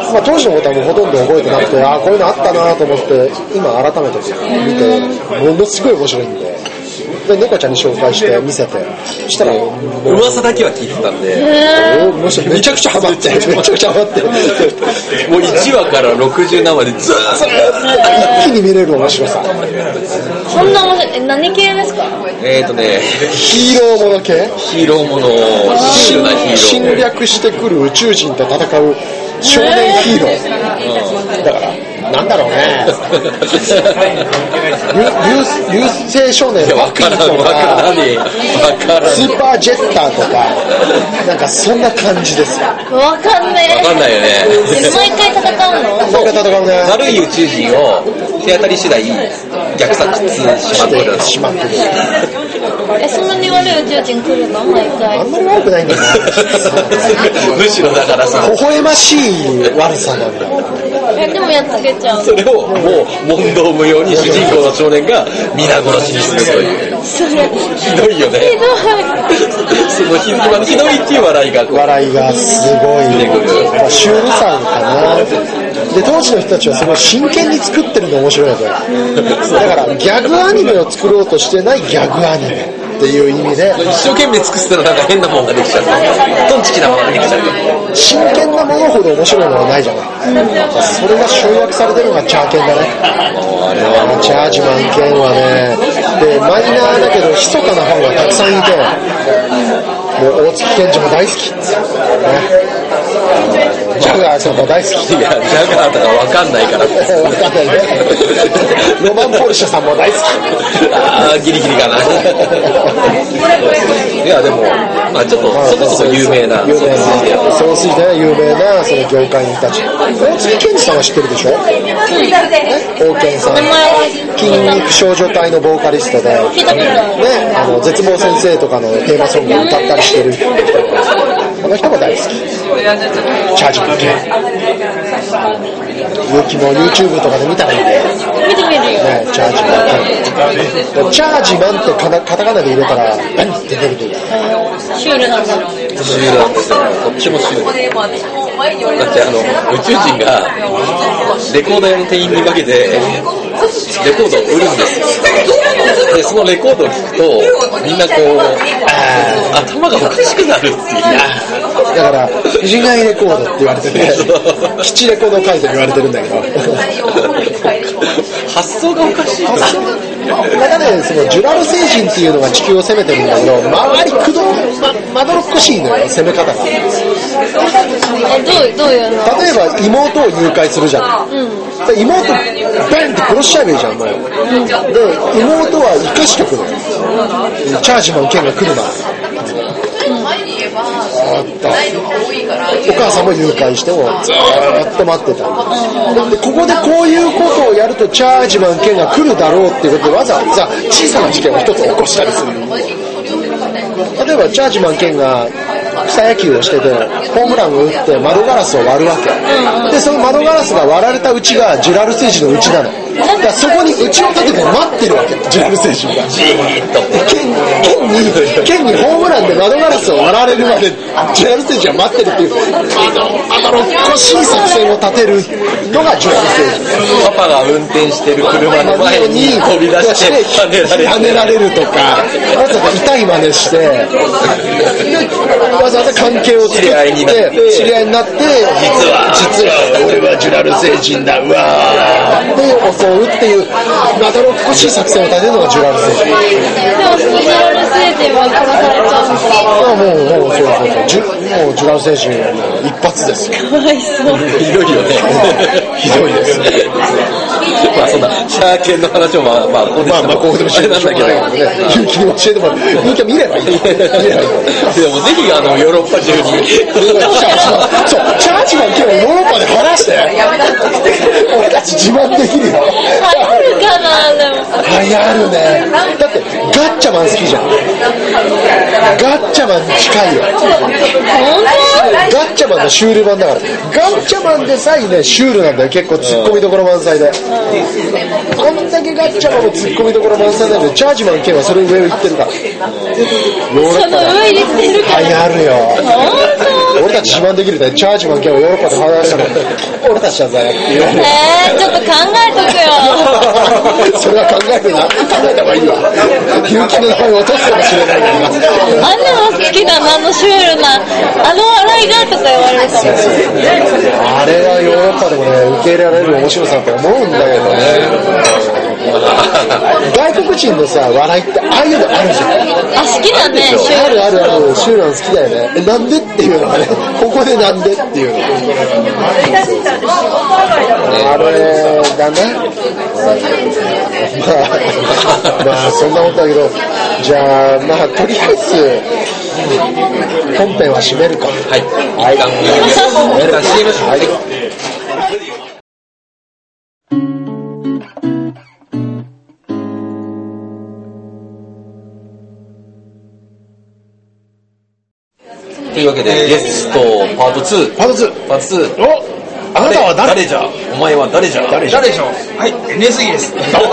まあ、当時のことはもうほとんど覚えてなくて、ああこういうのあったなと思って今改めて見てものすごい面白いんで、猫ちゃんに紹介して見せて、そしたら噂だけは聞いてたんで、 めちゃくちゃハマってめちゃくちゃハマってもう1話から60何話でずーっと一気に見れる面白さ。 そんな面白い。何系ですか？ ヒーローもの系、 ヒーローもの、シュールなヒーロー、 侵略してくる宇宙人と戦う少年ヒーロー、だからなんだろうね流星少年わからんわからんスーパージェッターとかなんかそんな感じですよ。 わかんない。 わかんないよね。 毎回戦うの？ 毎回戦うね。 悪い宇宙人を手当たり次第虐殺しまくる。 そんなに悪い宇宙人来るの？毎回。 あんまり悪くないんだよむしろだからさ、 微笑ましい悪さなんだ。 でもやっつけちゃう。 それをもう問答無用に主人公の少年が皆殺しにするという。ひどいよね。ひどい。ひどいっていう笑いがすごい、まあ、シュールさかな。で当時の人たちはすごい真剣に作ってるの面白いわけだからギャグアニメを作ろうとしてないギャグアニメっていう意味で一生懸命作ってたらなんか変なものができちゃう、トンチキなものができちゃう。 真剣なものほど面白いのはないじゃない、それが集約されてるのがチャーケンだね。 あれはチャージマンケンはね、でマイナーだけど密かなファンがたくさんいて、もう大月健二も大好き、ジャガーさんも大好き。 いや、ジャガーとかわかんないからわかんないね。ロマンポルシェさんも大好き。 あーギリギリかな。いやでもまあちょっとそこそこ有名なそうすぎて有名なその業界の人たち。大月健二さんは知ってるでしょ？王健さん。筋肉少女隊のボーカリストで、ね、絶望先生とかのテーマソングを歌ったりしてる。この人も大好き。チャージマンケン。勇気も YouTube とかで見たらいいね。 見てみるよ。 ね、チャージマンケン。チャージマンってカタカナで入れたら何って出るという。 シュールなんだ。 シュールなんですよ。こっちもシュール。だって宇宙人がレコード屋の店員に分けてレコードを売るんですよ。でそのレコードを聴くとみんなこう頭がおかしくなるっていう。 だから藤貝レコードって言われてて基地レコード会で言われてるんだけど発想がおかしい。 なんかね、そのジュラル星人っていうのが地球を攻めてるんだけど、周りまどろっこしいのよ、攻め方が。 どういうの？ 例えば妹を誘拐するじゃん。で妹バンって殺しちゃえばいいじゃん、もう。で妹は生かしとくのよ。チャージマンケンが来るな。あったお母さんも誘拐してもずーっと待ってた。でここでこういうことをやるとチャージマンケンが来るだろうっていうことでわざわざ小さな事件を一つ起こしたりする。例えばチャージマンケンが草野球をしててホームランを打って窓ガラスを割るわけで、その窓ガラスが割られたうちがジュラル星人のうちなの。だからそこにうちを立てて待ってるわけ、ジュラル星人がじーっと。剣にホームランで窓ガラスを割られるまでジュラル星人が待ってるっていうまどろっこしい作戦を立てるのがジュラル星人。 パパが運転してる車の前に飛び出して跳ねられるとか、わざわざ痛い真似してわざわざ関係を作って知り合いになって実は俺はジュラル星人だうわーで襲うっていうまどろっこしい作戦を立てるのがジュラル星人。 でもそのジュラル星人は殺されちゃうんですか？ もうそうジュラル星人一発ですよ。 かわいそう。 ひどいよね。 ひどいです。 まあそんなシャーケンの話をまあここでしてもここでもしょうがないけどね。勇気に教えてもらう。勇気は見ればいい。 でもぜひヨーロッパ中にそうチャージマン今日ヨーロッパで話して俺たち自慢できるよ。 流行るかな。でも流行るね。だってガッチャマン好きじゃん。ガッチャマンに近いよ。ガッチャマンのシュール版だから。ガッチャマンでさえねシュールなんだよ、結構ツッコミどころ満載で。 こんだけガッチャマンのツッコミどころ満載なんで、チャージマン K はそれ上を行ってるから。ヨーロッパでその上に行ってるから。 流行るよ。俺たち自慢できるで、チャージマン K はヨーロッパで流行るから、俺たちだぜって言われる。 ちょっと考えとくよ。 それは考えるな。考えた方がいいわ。勇気の名前を落とすかもしれないから。 あんなの好きだな、シュールな、笑いがとか言われるかも。 あれはヨーロッパでもね、受け入れられる面白さだと思うんだけどね。外国人のさ、笑いってああいうのあるじゃん。 好きだね、シュール。 ある、シュールなの好きだよね。なんでっていうのがね、ここでなんでっていうの。あれだね。まあそんなことだけど、じゃあまあとりあえず本編は締めるか。 はい。一旦 CM はい。というわけで、ゲストパート2。 パート2。お、あなたは誰じゃ？お前は誰じゃ？ 誰でしょう？はい、NSE です。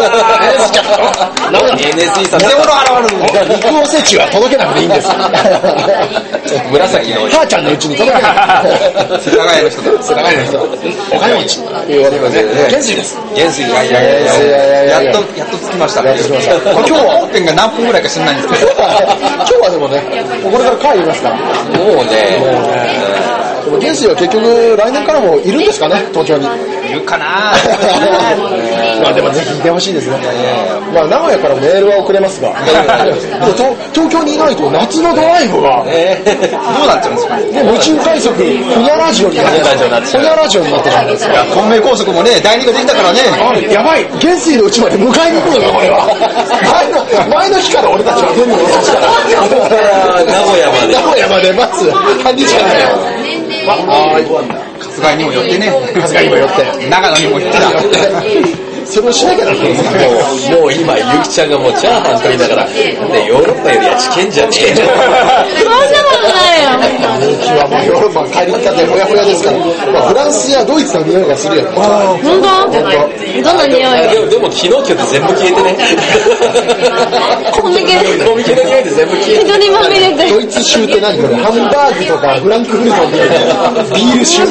NSE さん。 偽物現る。 肉おせちは届けなくていいんです。 紫の。 母ちゃんのうちに届けなくて。 世田谷の人だ。 世田谷の人。お金持ち。言われますね。元帥です。 元帥。やっと着きました。今日は本編が何分ぐらいか知らないんですけど。 今日はでもね、これから帰りますから。 もうね。 でも元帥は結局来年からもいるんですかね、東京に。 いるかな。 まあでもぜひいてほしいですね。まあ名古屋からメールは送れますが、東京にいないと夏のドライブがどうなっちゃうんですか。 無人快速ふにゃラジオになってふにゃラジオになってるんですよ。 東名高速もね、第2ができたからね。 やばい、元帥のうちまで迎えに行くのかこれは。前の日から俺たちは出るのそしたら名古屋まで待つ半日間だよ。 春日井にも寄ってね。 春日井にも寄って長野にも寄ってた。 それをしなきゃなってもう今ゆきちゃんがもうチャーハン取りながらね、ヨーロッパよりは危険じゃねえよ。 そんなことないよ。 ゆきはもうヨーロッパ帰りたてほやほやですから、まあ、フランスやドイツの匂いがするよ。 本当？どんな匂い？ でも昨日今日で全部消えてね。 コミケの匂いで全部消えて。 人にまみれて。 ドイツ酒って何これ？ハンバーグとかフランクフルトみたいなビール酒。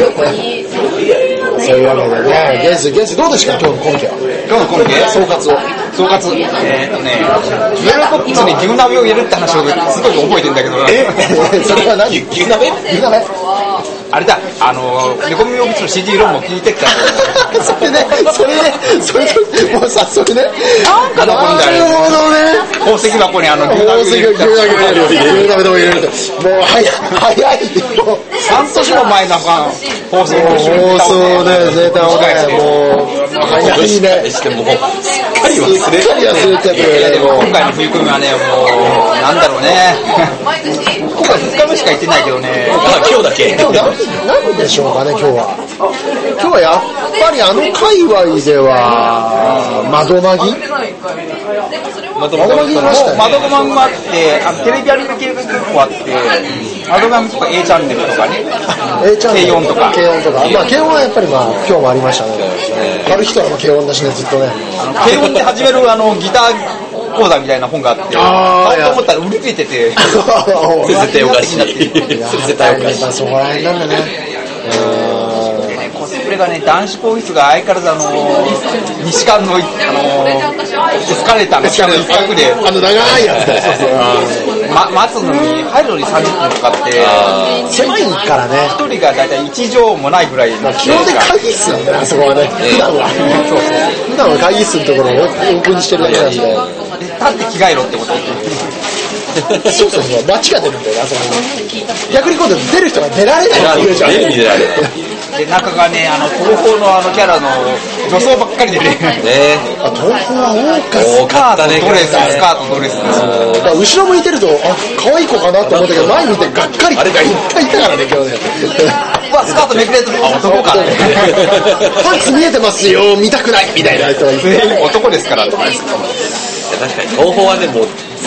そういうわけでね、元帥どうですか今日の根拠は？ 今日の根拠？ 総括を。 メールポップスに牛鍋を入れるって話をすごい覚えてるんだけど。 それは何？ 牛鍋？ あれだ、猫耳おむつの CD 論も聞いてきた。 それで、もう早速ね。 なんか残るんだよ。 なるほどね。 宝石箱に牛鍋を入れる。 牛鍋でも入れる。もう早い。 半年も前なんか放送でゼータをね、もう早いね。 してもうすっかり忘れてる。 でも今回の冬組はね、もうなんだろうね。今回2日目しか行ってないけどね。 今日だけ。 なんでしょうかね今日はやっぱり界隈では窓マギいましたね。 窓マギもあって、テレビアニメ系が結構あって、窓マギとか A チャンネルとかね、軽音とか、 まあ軽音はやっぱり今日もありましたね。春日とは軽音だしねずっとね。 軽音で始めるギター講座みたいな本があって、買おうと思ったら売り切れてて、 絶対おかしい。絶対おかしい。 そこら辺なんだね。 コスプレがね、男子更衣室が相変わらず西館のエスカレーターの一角で長いやつ。 待つのに入るのに30分かかって、 狭いからね。 一人がだいたい1畳もないぐらいの基本で会議室なんだね、あそこはね。普段は会議室のところをオープンにしてるだけなんで。 立って着替えろってことそう街が出るんだよね、あそこに。逆に今度出る人が出られないっていうじゃん。 で、中がね、東宝のキャラの女装ばっかりでね。 東宝はスカートドレス。 後ろ向いてると、可愛い子かなと思ったけど、前見てがっかりってがいっぱいいたからね、今日ね。 スカートめくれると、男か。 パンツ見えてますよ、見たくないみたいな人がいて。 全員男ですから。 確かに東宝はね、もう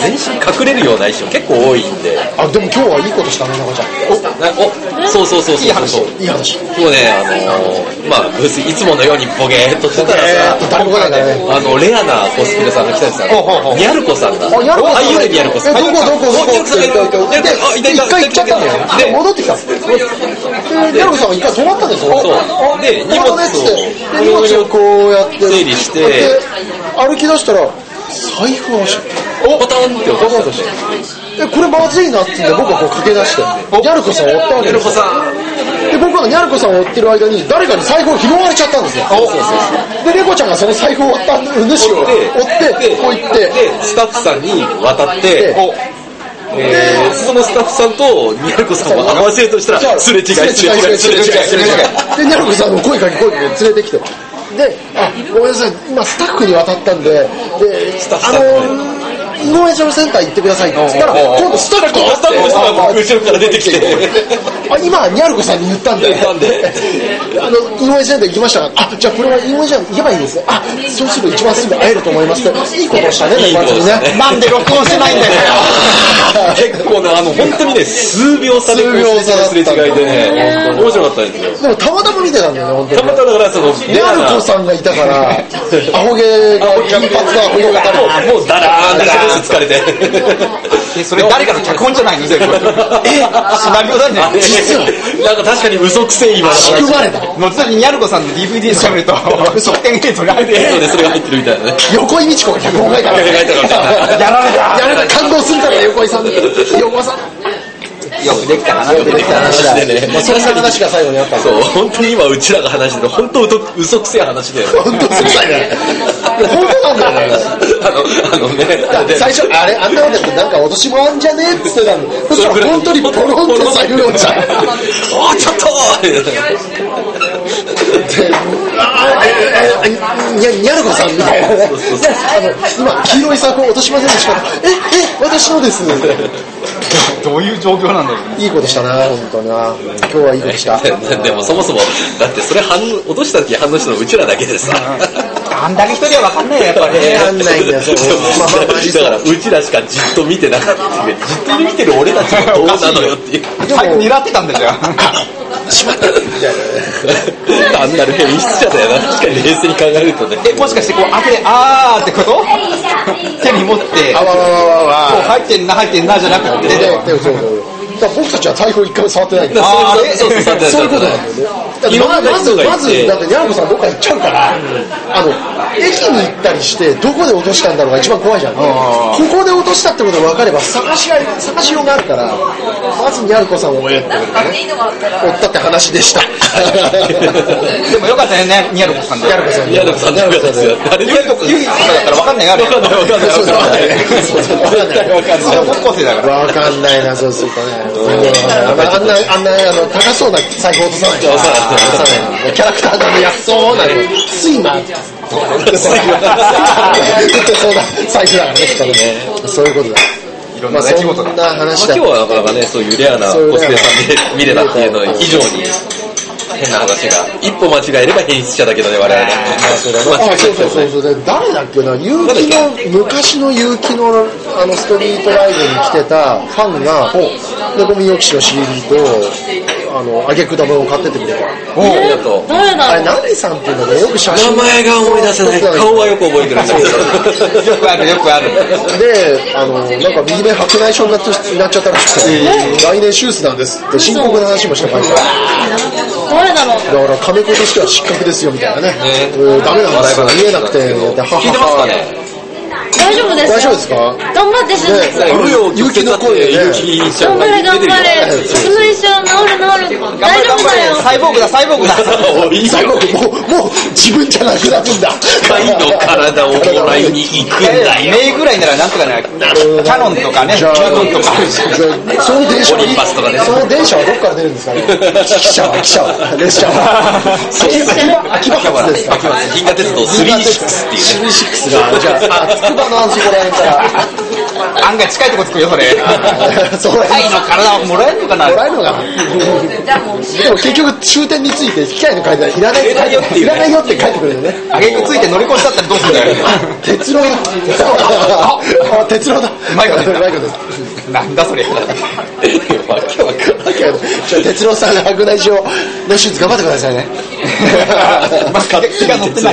全身隠れるような衣装結構多いんで。 あ、でも今日はいいことしたね、中ちゃん。 そうそうそうそう。 いい話。いい話。 もうね、まあ、いつものようにボゲーっとしてたらさ、 誰も来ないからね。 レアなコスプレさんが来たんですよ。ニャルコさんが。 あ、ニャルコさん。 ニャルコさん。 どこいた。 一回行っちゃったんだよ。で、戻ってきた。ニャルコさんが一回止まったんですよ。 そう。で、荷物をこうやって整理して、 歩き出したら、財布をポタンって落としたとして。 これまずいなって言って僕はこう駆け出して、ニャルコさんを追ったわけですよ。で、僕はニャルコさんを追ってる間に、誰かに財布を拾われちゃったんですよ。で、レコちゃんがその財布を追った主を追って、こう行って、 で、スタッフさんに渡って、そのスタッフさんとニャルコさんを合わせるとしたら、すれ違い。で、ニャルコさんも声かけ連れてきて。で、ごめんなさい、今スタッフに渡ったんで、井上町センター行ってくださいって言ったら、今度スタッフが後ろから出てきて、 今、ニャルコさんに言ったんで、井上センター行きましたが、じゃあこれは井上ちゃん行けばいいんですね。そうすると一番すぐ会えると思いますって、いいことをしたね、 いいことしたね。 なんで録音してないんだよ。 結構ね、本当にね、数秒差で、すれ違いでね、面白かったんですよ。 でもたまたま見てたんだよね、本当に。 たまたまだから、 ニャルコさんがいたから、アホ毛が、金髪がアホ毛がもうダラーンだけ疲れて。 それ誰かの脚本じゃないの全部。シナリオだね。 実は。 なんか確かに嘘くせえ今。 仕組まれた。 もうつまりニャルコさんの DVD 調べると、側転映像が入ってる。 それが入ってるみたいなね。 横井美智子が脚本書いたから。 やられた。 感動するから横井さん。横井さん。 よくできた話でね。 そんな話が最後にあったんだ。 そう、本当に今うちらが話してる、本当嘘くせえ話だよね。 本当嘘くさいね。本当なんだよね。 ね。 最初、あんなことってなんか落としもあんじゃねえって言ってたの。そしたら本当にポロンって財布が落ちちゃう。 ちょっとニャルコさんみたいなね。今、黄色い財布を落としませんでした。私のです。 どういう状況なんだろう。 いいことしたな、本当にな。今日はいいことした。 でもそもそも、だってそれ落とした時反応したのうちらだけでさ。 あんだけ人では分かんないよ、やっぱり。 分かんないんだよ、そう。 だからうちらしかじっと見てなかった。じっと見てる俺たちもどうなのよっていう。 最後狙ってたんだじゃん。 しまったみたいな。 単なる変質者だよな。確かに冷静に考えるとね。 もしかしてこう当てでってこと手に持って、入ってんなじゃなくて、 僕たちは財布を一回も触ってないんだそういうことなんだよね。まず、だってニャルコさんどっか行っちゃうから、駅に行ったりしてどこで落としたんだろうが一番怖いじゃん。ここで落としたってことが分かれば探しようがあるから、まずニャルコさんを追えってことでね、追ったって話でした。 でもよかったよね、ニャルコさんで。 ニャルコさんですよ。 ユイとかだったら分かんないよ、あれ。分かんない。高校生だから。 分かんないな、そうするとね。あんな高そうな財布落とさない。キャラクターが安そうなスイマーってそうだ財布だからね、きっとね。そういうことだ。 いろんな出来事が。 そんな話だ。 今日はなかなかね、そういうレアなコスプレさんで見れたっていうの以上に変な話が、一歩間違えれば変質者だけどね、我々ね。 そう誰だっけな、昔の結城のストリートライブに来てたファンがネコミヨキシの CD とあげくだばを買ってってくれた。 誰だあれ何さんっていうのがよく写真。 名前が思い出せない。顔はよく覚えてるんだけど。 よくある。 で、なんか右目白内障になっちゃったらしくて、来年手術なんですって深刻な話もしてました。 誰だろう。 だから亀子としては失格ですよみたいなね。ダメなんですよ。見えなくて、 聞いてますかね。 大丈夫です。 大丈夫ですか？ 頑張って手術。 勇気の声で頑張れ。その一生治る。大丈夫だよ。 サイボーグだ。 サイボーグもう自分じゃなくなるんだ。 貝の体をもらいに行くんだよ。 名ぐらいならなんとかね、キャノンとかね、キャノンとかあるし。 その電車オリンパスとかね。 その電車はどっから出るんですかね。汽車は列車は。秋葉発ですか。 銀河鉄道36っていうね。 36がじゃあつくばのそこら辺から案外近いとこつくよそれ。貝の体をもらえるのかな。 もらえるのかな。でも結局終点について機械の階段いらないよって書いてくれるね。 あげくついて乗り越しだったらどうするんだよ。 鉄郎あ、哲郎だ。 マイコですマイコです。 なんだそれ。 わけわかんない。 じゃあ、哲郎さんが白内障の手術頑張ってくださいね。 まあ、気が乗ってない。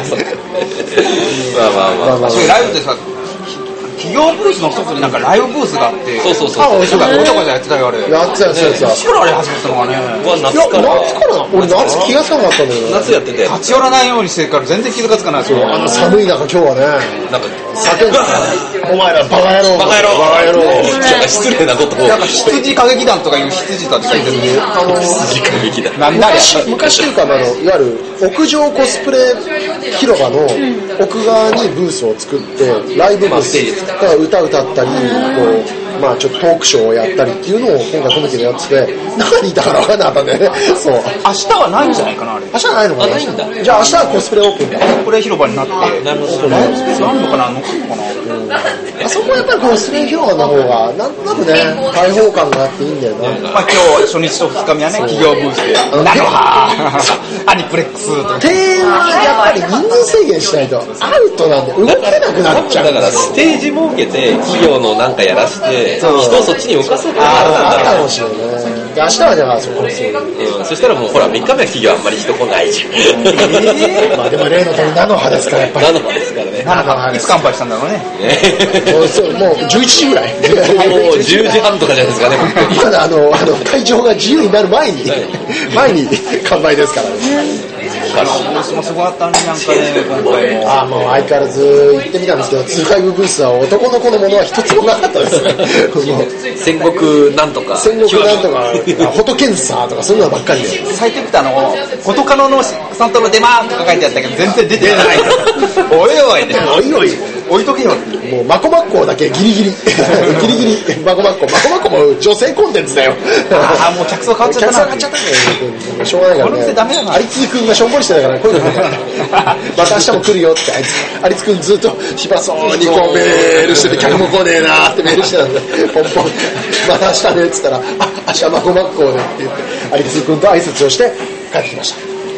まあ。 そういうライブってさ、企業ブースの一つになんかライブブースがあって、 そう。 ごちゃごちゃやってたよ、あれ。 やってた。 いつからあれ始まったのかね。 夏から俺夏気がつかなかったんだよね。 夏やってて。 立ち寄らないようにしてるから全然気づかつかないですよ。 寒い中今日はね、 なんか、 叫んだ。お前らバカ野郎。 バカ野郎。失礼なことを。 なんか羊歌劇団とかいう羊たちがいてる。 羊歌劇団。 なんだ昔というか、いわゆる屋上コスプレ広場の奥側にブースを作って、ライブブース、だから歌歌ったり、まあちょっとトークショーをやったりっていうのを今回コミケでやってて、中にいたから分かんなかったんだよね。そう。 明日はないんじゃないかな、あれ。 明日はないのかな。 ないんだ。 じゃあ明日はコスプレオープンだ。 コスプレ広場になって、 なるほど。 なんのかな、残るのかな。 あそこはやっぱりコスプレ広場の方が、なんとなくね、開放感があっていいんだよな。 まあ今日初日と2日目はね、企業ブースで、なるはアニプレックスとか。 店員にやっぱり人数制限しないとアウトなんで動けなくなっちゃう。 だからステージ設けて企業のなんかやらして、人をそっちに向かせるあったかもしれないね。明日はじゃあそこですよ。 そしたらもうほら3日目は企業あんまり人来ないじゃん。 まあでも例の通り菜の葉ですからやっぱり。 菜の葉ですからね。 いつ乾杯したんだろうね。 もう11時ぐらい。 もう10時半とかじゃないですかね。 まだ会場が自由になる前に乾杯ですからね。 ブースもすごかったね、なんかね、今回も。 ああ、もう相変わらず行ってみたんですけど、2-5ブースは男の子のものは一つもなかったですね。 戦国なんとか。 戦国なんとか、フォトケンサーとかそういうのばっかりで。 最低ってフォトカノのサントロ出まーとか書いてあったけど、全然出てない。おいおいね。 おいおい。 置いとけよ。 もうマコマッコだけギリギリマコマッコも女性コンテンツだよ。 ああ、もう客層変わっちゃったな。 しょうがないからね。 この店ダメだな。 ありつくんがしょんぼりしてたからこういうのまた明日も来るよってありつくんずっと暇そうにこうメールしてて客も来ねえなーってメールしてたんでポンポンまた明日ねっつったら明日マコマッコでって言ってありつくんと挨拶をして帰ってきました。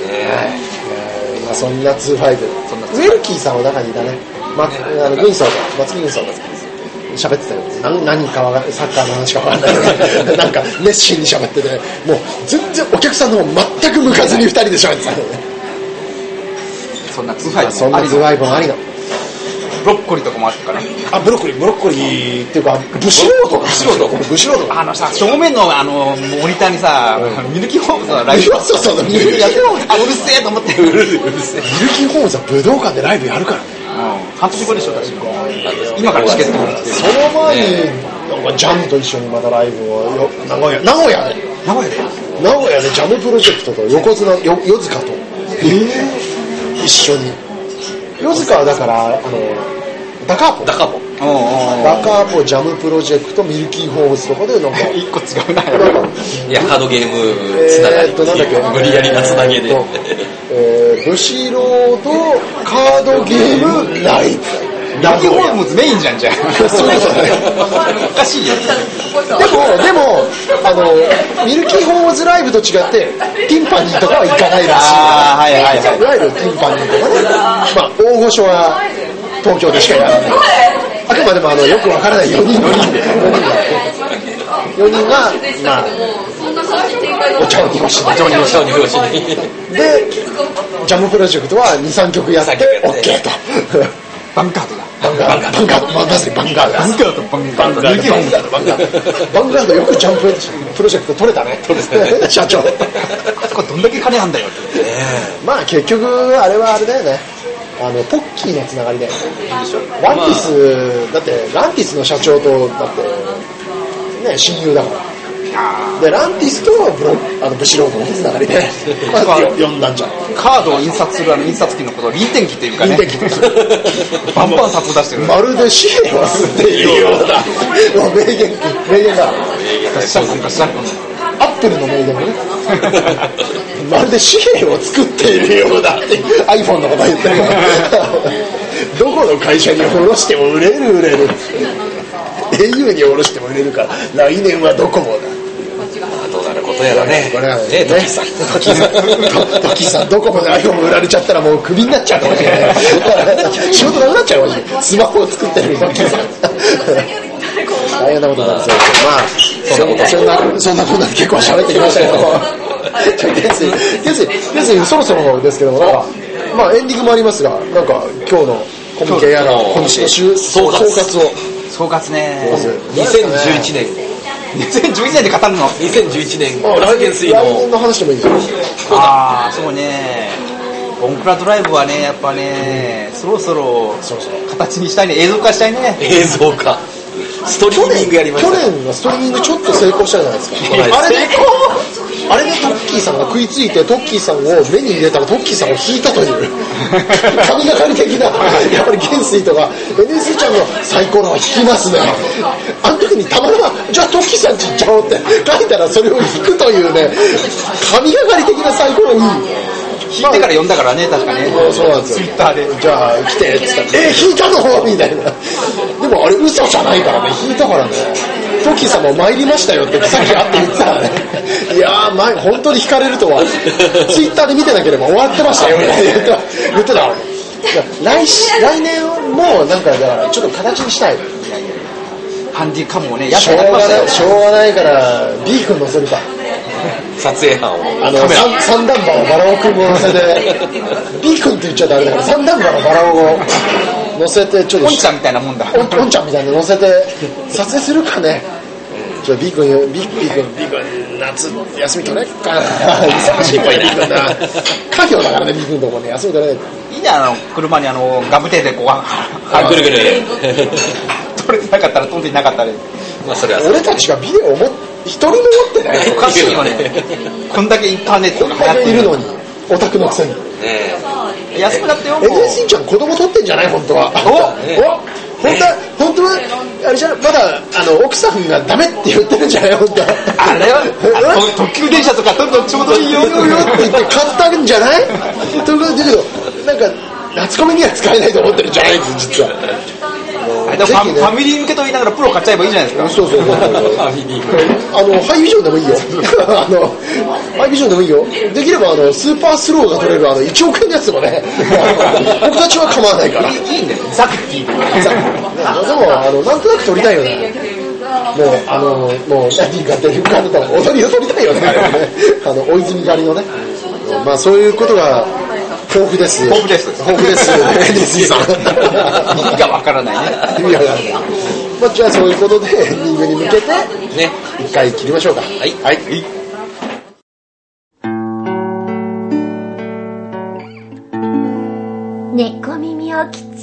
そんな2-5ウェルキーさんは中にいたね。軍曹と松木軍曹が喋ってたよ。何かはサッカーの話か分かんないけどなんか熱心に喋っててもう全然お客さんの方全く向かずに2人で喋ってたよね。 そんなズワイボンありのブロッコリーとかもあったから。 あ、ブロッコリーっていうかブシロードかさ正面のモニターにさ、ミルキーホームズのライブそうミルキーやってるもん。うるせえと思って。 うるせえ。ミルキーホームズは武道館でライブやるからね。 半年後でしょ確か。今からチケット売って。 その前になんかジャムと一緒にまたライブを名古屋でジャムプロジェクトと横綱よ塚と一緒に。ヨズカはだからダカーポジャムプロジェクトミルキーホームズとかでなんか一個違うな。 いやカードゲームつながりなんだっけ無理やりなつなげでブシロードカードゲームライブミルキーホームズメインじゃん。 そういうことね。 おかしいよ。 でもミルキーホームズライブと違ってティンパニーとかは行かないらしい。いわゆるティンパニーとかね、まあ大御所は東京でしかやらない。あくまでもよくわからない4人がまあお茶を濁しでジャムプロジェクトは 2,3 曲やって OK と。 バンガードだ。 バンガード。まさにバンガード。バンガードよくジャンププロジェクト取れたね。社長。 あそこどんだけ金あんだよって。 まあ結局あれはあれだよね。ポッキーのつながりだよね。ランティスだってランティスの社長とだってね親友だから。でランティスとブシロードのつながりで呼んだんじゃん。 カードを印刷する印刷機のことを輪転機っていうかね。バンバン札出してる。 まるで紙幣を吸っているようだ。名言だ。アップルの名言もね。まるで紙幣を作っているようだって iPhone のこと言ってるからどこの会社に卸しても売れるau に卸しても売れるから来年はドコモだ。 どうなることやらね。 トキさんドコモで iPhone 売られちゃったらもうクビになっちゃうかもしれない。仕事なくなっちゃうかもしれない。スマホを作ってるトキさん大変なことになりそうですけど、まあ、そんなことで結構喋ってきましたけど、決意そろそろですけども、なんか、まあエンディングもありますが、なんか今日のコミケやら、今週の総括を。 総括ね。 2011年。 2011年で語るの ?2011 年、来年の話でもいいですよ。 ああ、そうね。ボンクラドライブはね、やっぱね、そろそろ形にしたいね、映像化したいね。 映像化。ストリーミングやりました。 去年はストリーミングちょっと成功したじゃないですか。あれでトッキーさんが食いついて、トッキーさんを目に入れたらトッキーさんを引いたという神がかり的な、やっぱり元帥とか NSC ちゃんのサイコロは引きますね。あの時にたまたまじゃあトッキーさんち行っちゃおうって書いたらそれを引くというね、神がかり的なサイコロに引いてから読んだからね、確かね。 そうなんですよ。 ツイッターで。 じゃあ来てって言ったら、引いたのみたいな。でもあれ嘘じゃないからね、引いたからね。トキ様参りましたよってさっき会って言ってたからね。いやー、本当に引かれるとは。ツイッターで見てなければ終わってましたよみたいな言ってた。来年もなんかちょっと形にしたい。 ハンディカムをね、 しょうがないから B 君乗せるか。 撮影班を三段バラバラオ君も乗せて B 君って言っちゃったあれだから三段バラバラオを乗せてちょっとおんちゃんみたいなもんだ。 おんちゃんみたいな乗せて撮影するかね。じゃあ B 君夏休み取れっかな。忙しいもん B 君な。家業だからね B 君のとこね、休み取れない。 いいね、車にガムテでこうぐるぐる取れてなかったら飛んでいなかったで、 まあそれは俺たちがビデオを一人も持ってない。 おかしいよね。こんだけインターネットが流行っているのにオタクのくせに。 安くなってよ。 NSC ちゃん子供取ってんじゃない本当は。本当はあれじゃまだ奥さんがダメって言ってるんじゃない本当は。 あれは特急電車とか取るのちょうどいいよって言って買ったんじゃない？ということだけどなんか夏コミには使えないと思ってるんじゃないです実は。 ファミリー向けと言いながらプロ買っちゃえばいいじゃないですか。 そう。ハイビジョンでもいいよ。ハイビジョンでもいいよ。できればスーパースローが取れる1億円のやつもね。僕たちは構わないから。いいね。ザクティーとか。 でもなんとなく撮りたいよね。もう何かっていう感じだと踊りを撮りたいよね。大泉狩りのね。まあそういうことが。豊富です。NSC さん。 意味がわからないね。 まあじゃあそういうことでエンディングに向けてね一回切りましょうか。はい。 猫耳お吉。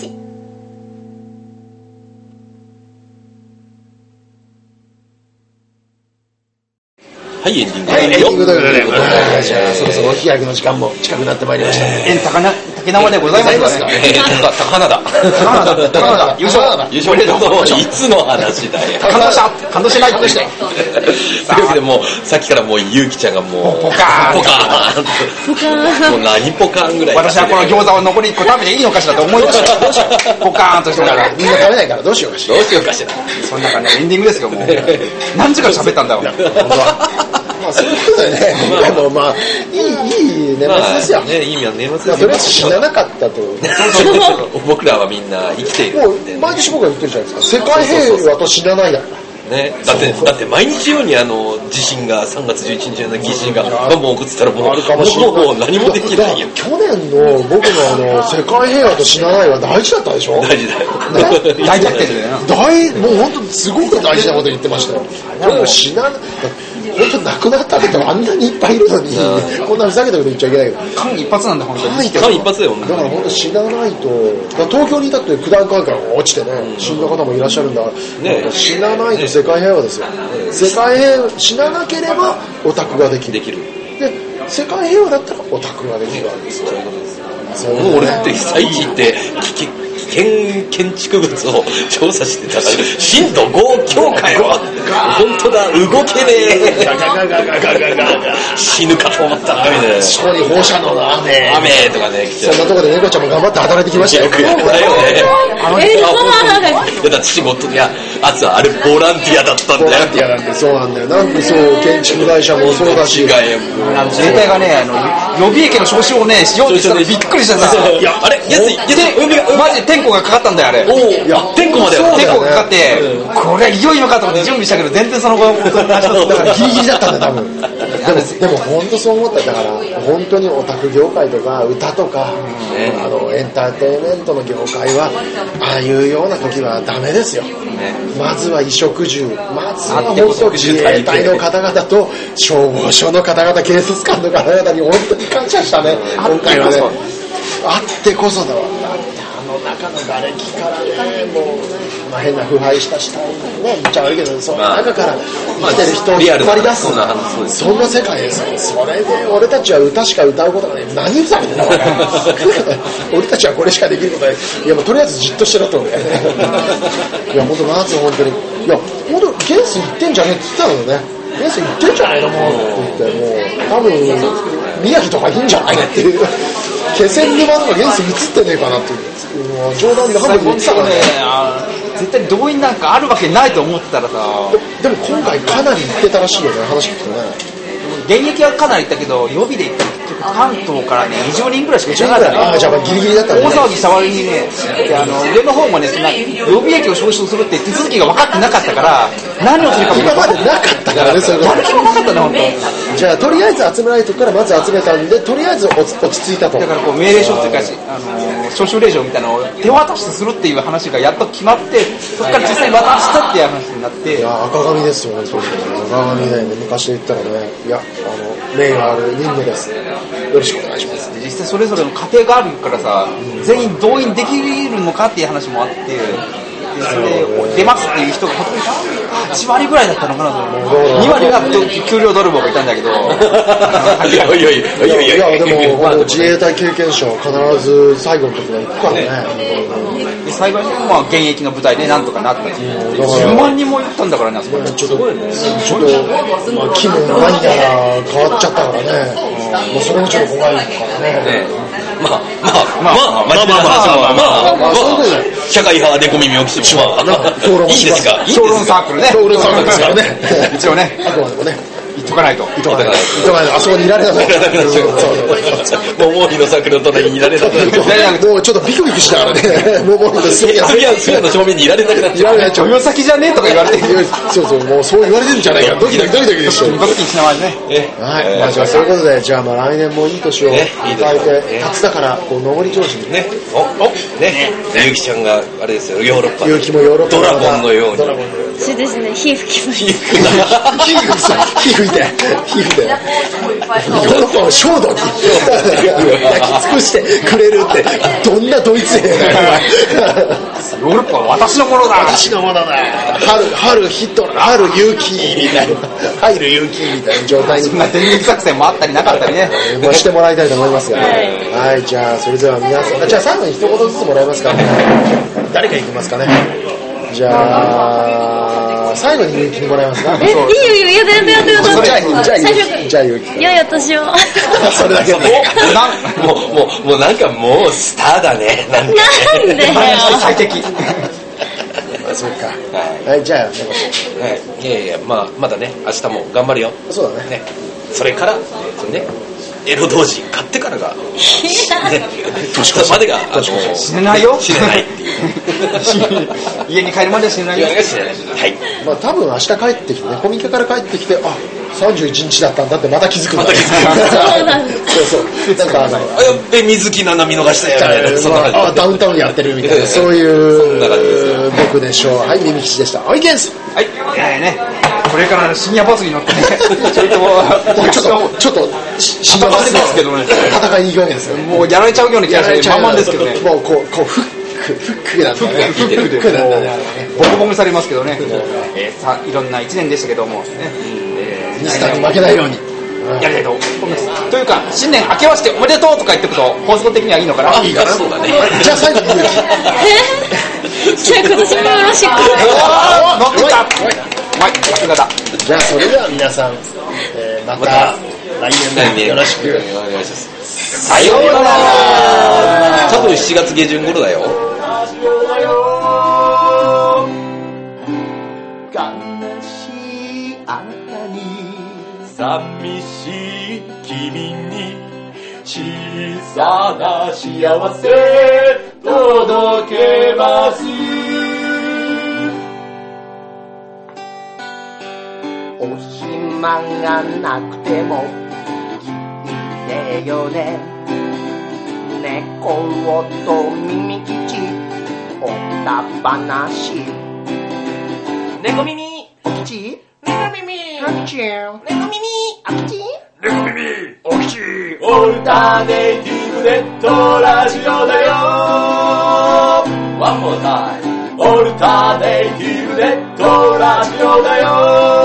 はい、エンディング。 エンディングということで、じゃあそろそろお日焼けの時間も近くなってまいりました。 竹縄でございますかね。 高花田。 優勝でいつの話だよ。 感動してない。というわけでもうさっきからもうゆうきちゃんがもうポカーンもう何ポカーンぐらい。 私はこの餃子を残り1個食べていいのかしらと思いました。ポカーンとしてからみんな食べないからどうしようかしら。 そんな感じエンディングですよもう。何時間喋ったんだろう。 まあそういうことでね、まあいい年末ですよ。 ね、いい年末ですよ。 とりあえず死ななかったと。 僕らはみんな生きている。 もう毎年僕が言ってるじゃないですか。世界平和と死なないだから。 ね、だって毎日ように地震が3月11日の地震がボンボン起こってたらもう何もできないよ。 去年の僕の世界平和と死なないは大事だったでしょ。 大事だよ。 大事だってるもう本当すごく大事なこと言ってましたよ。でも死な本当亡くなった人あんなにいっぱいいるのにこんなふざけたこと言っちゃいけないけど。 間一髪なんだ本当に。 間一髪だよ。 だから本当死なないと。東京にいたって九段階から落ちてね死んだ方もいらっしゃるんだ。死なないと世界平和ですよ。世界平和死ななければオタクができる。で世界平和だったらオタクができるわけですよ。 もう俺って被災地って危険建築物を調査してたから震度5強かよ。本当だ動けねえ。死ぬかと思ったなみたいな。 そこに放射能の雨とかね。 そんなとこで猫ちゃんも頑張って働いてきましたよ。 よくやったよね。 そうなんです。 だって仕事いや圧はあれボランティアだったんだよ。 ボランティアなんで、そうなんだよ。なんでそう、建築会社もそうだし。 自衛隊がね、予備役の招集をね、しようとしたらびっくりしたさ。 いや、あれ、 マジで天候がかかったんだよ、あれ。 いや、天候まで天候がかかって、これいよいよかと思って準備したけど、全然その後、 だからギリギリだったんだよ、多分。でも本当そう思った。だから、本当にオタク業界とか、歌とか、エンターテインメントの業界は、ああいうような時はダメですよ。まずは衣食住、まずは本当自衛隊の方々と消防署の方々、警察官の方々に本当に感謝したね、今回はね。あってこそだわ。だって中の瓦礫からね、もう、変な腐敗した死体ね、言っちゃ悪いけど、その中から生きてる人を引っ張り出す、そんな世界ですよ。それで俺たちは歌しか歌うことがね、何歌うんだろう俺たちはこれしかできることない。いや、もうとりあえずじっとしてろってことだよね。いや、本当まず本当に、いや、本当ゲンス言ってんじゃねえって言ってたのよね。ゲンス言ってんじゃないのもうって言って、もう多分宮城とかいいんじゃないっていう。気仙沼とかゲンス映ってねえかなっていう冗談で半分言ってたからね。 絶対動員なんかあるわけないと思ってたらさ。 でも今回かなり行ってたらしいよね、話聞くとね。 現役はかなり行ったけど、予備で行った結局関東からね、20人ぐらいしか行ってなかったね。 あ、じゃあギリギリだったね。 大騒ぎした割にね、上の方もね、予備役を招集するって手続きが分かってなかったから、何をするか今までなかったからね、それやる気もなかったね、本当。 じゃあ、とりあえず集めないとこからまず集めたんで、とりあえず落ち着いたと。 だからこう命令書っていうか、招集令状みたいなのを手渡しするっていう話がやっと決まって、そこから実際に渡したっていう話になって。 いや、赤髪ですよね、それ。赤髪だよね、昔で言ったらね。いや、名誉ある任務です。よろしくお願いします。 実際それぞれの家庭があるからさ、全員動員できるのかっていう話もあって、それで出ますっていう人が8割ぐらいだったのかなと思う。2割が給料泥棒がいたんだけど。 いや、でも自衛隊経験者は必ず最後の時は行くからね。 最後にまあ現役の部隊でなんとかなったっていう。10万人も行ったんだからね、あそこ。 ちょっと気分何やら変わっちゃったからね。もうそれもちょっと怖いからね。 まあ、社会派猫耳をきしも、いいんですか？ 評論サークルね。 評論サークルですからね。 一応ね。 あくまでもね。 言っとかないと。 あそこにいられなかった。 もうモーリーのサークルの隣にいられなかった。 もうちょっとビクビクしながらね。もうモーリーのすぐやの正面にいられなくなっちゃう。 助業先じゃねえとか言われて。 そう、もうそう言われてるんじゃないか。ドキドキでしょ。 ドキドキしながらね。 はい。まあじゃあそういうことで、じゃあまあ来年もいい年を迎えて、初だからこう上り調子にね。 ゆきちゃんがあれですよ、ヨーロッパ。 ゆきもヨーロッパ。 ドラゴンのように。 そうですね、火吹きます。 火吹いて。ヨーロッパを焦土に焼き尽くしてくれるってどんなドイツ兵だよ。 ヨーロッパは私のものだ。 私のものだ。春ヒットラー、春勇気みたいな、入る勇気みたいな状態に。 そんな電撃作戦もあったりなかったりね。 してもらいたいと思いますが、はい、じゃあそれでは皆さん、じゃあ最後に一言ずつもらえますか。誰か行きますかね。じゃあ最後に勇気にもらえますか。 いいよ、やだ。 じゃあ勇気。 いや、私は。 それだけで。 もうなんかもうスターだね。なんで最適。 そうか。はい、じゃあ。 いや、まだね、明日も頑張るよ。 そうだね。 それからエロ同時買ってからが年越しまでが死ねないよ。 死ねないっていう家に帰るまでは死ねないよ。 はい。 まあ多分明日帰ってきてね、コミケから帰ってきて、あ、31日だったんだってまた気づくんだ。 そうなんです。 そう。なんか水木奈々見逃したよ。 ダウンタウンやってるみたいな、そういう僕でしょう。はい、耳吉でした。おいけんす。 はい。これから深夜バスに乗ってね、ちょっと深夜バスですけどね、戦いに行くわけですよ。 もうやられちゃうような気がして満々ですけどね。 もうこうフックなんだね。 フックでボコボコにされますけどね。いろんな1年でしたけども、 ミスターに負けないようにやりたいと思います。というか、新年明けましておめでとうとか言っておくと放送的にはいいのかな。 いいかな。そうだね。 じゃあ最後にじゃあ今年もよろしく。 乗ってきた。さすがだ。 じゃあそれでは皆さん、また来年もよろしくお願いします。 さようなら。多分7月下旬頃だよ。 寂しい君に小さな幸せ届けます。 お暇がなくても聞いてよね。猫と耳吉おた話。猫耳お吉猫耳お吉猫耳お吉猫耳お吉オルタネイティブネットラジオだよ。ワンモータイム。オルタネイティブネットラジオだよ。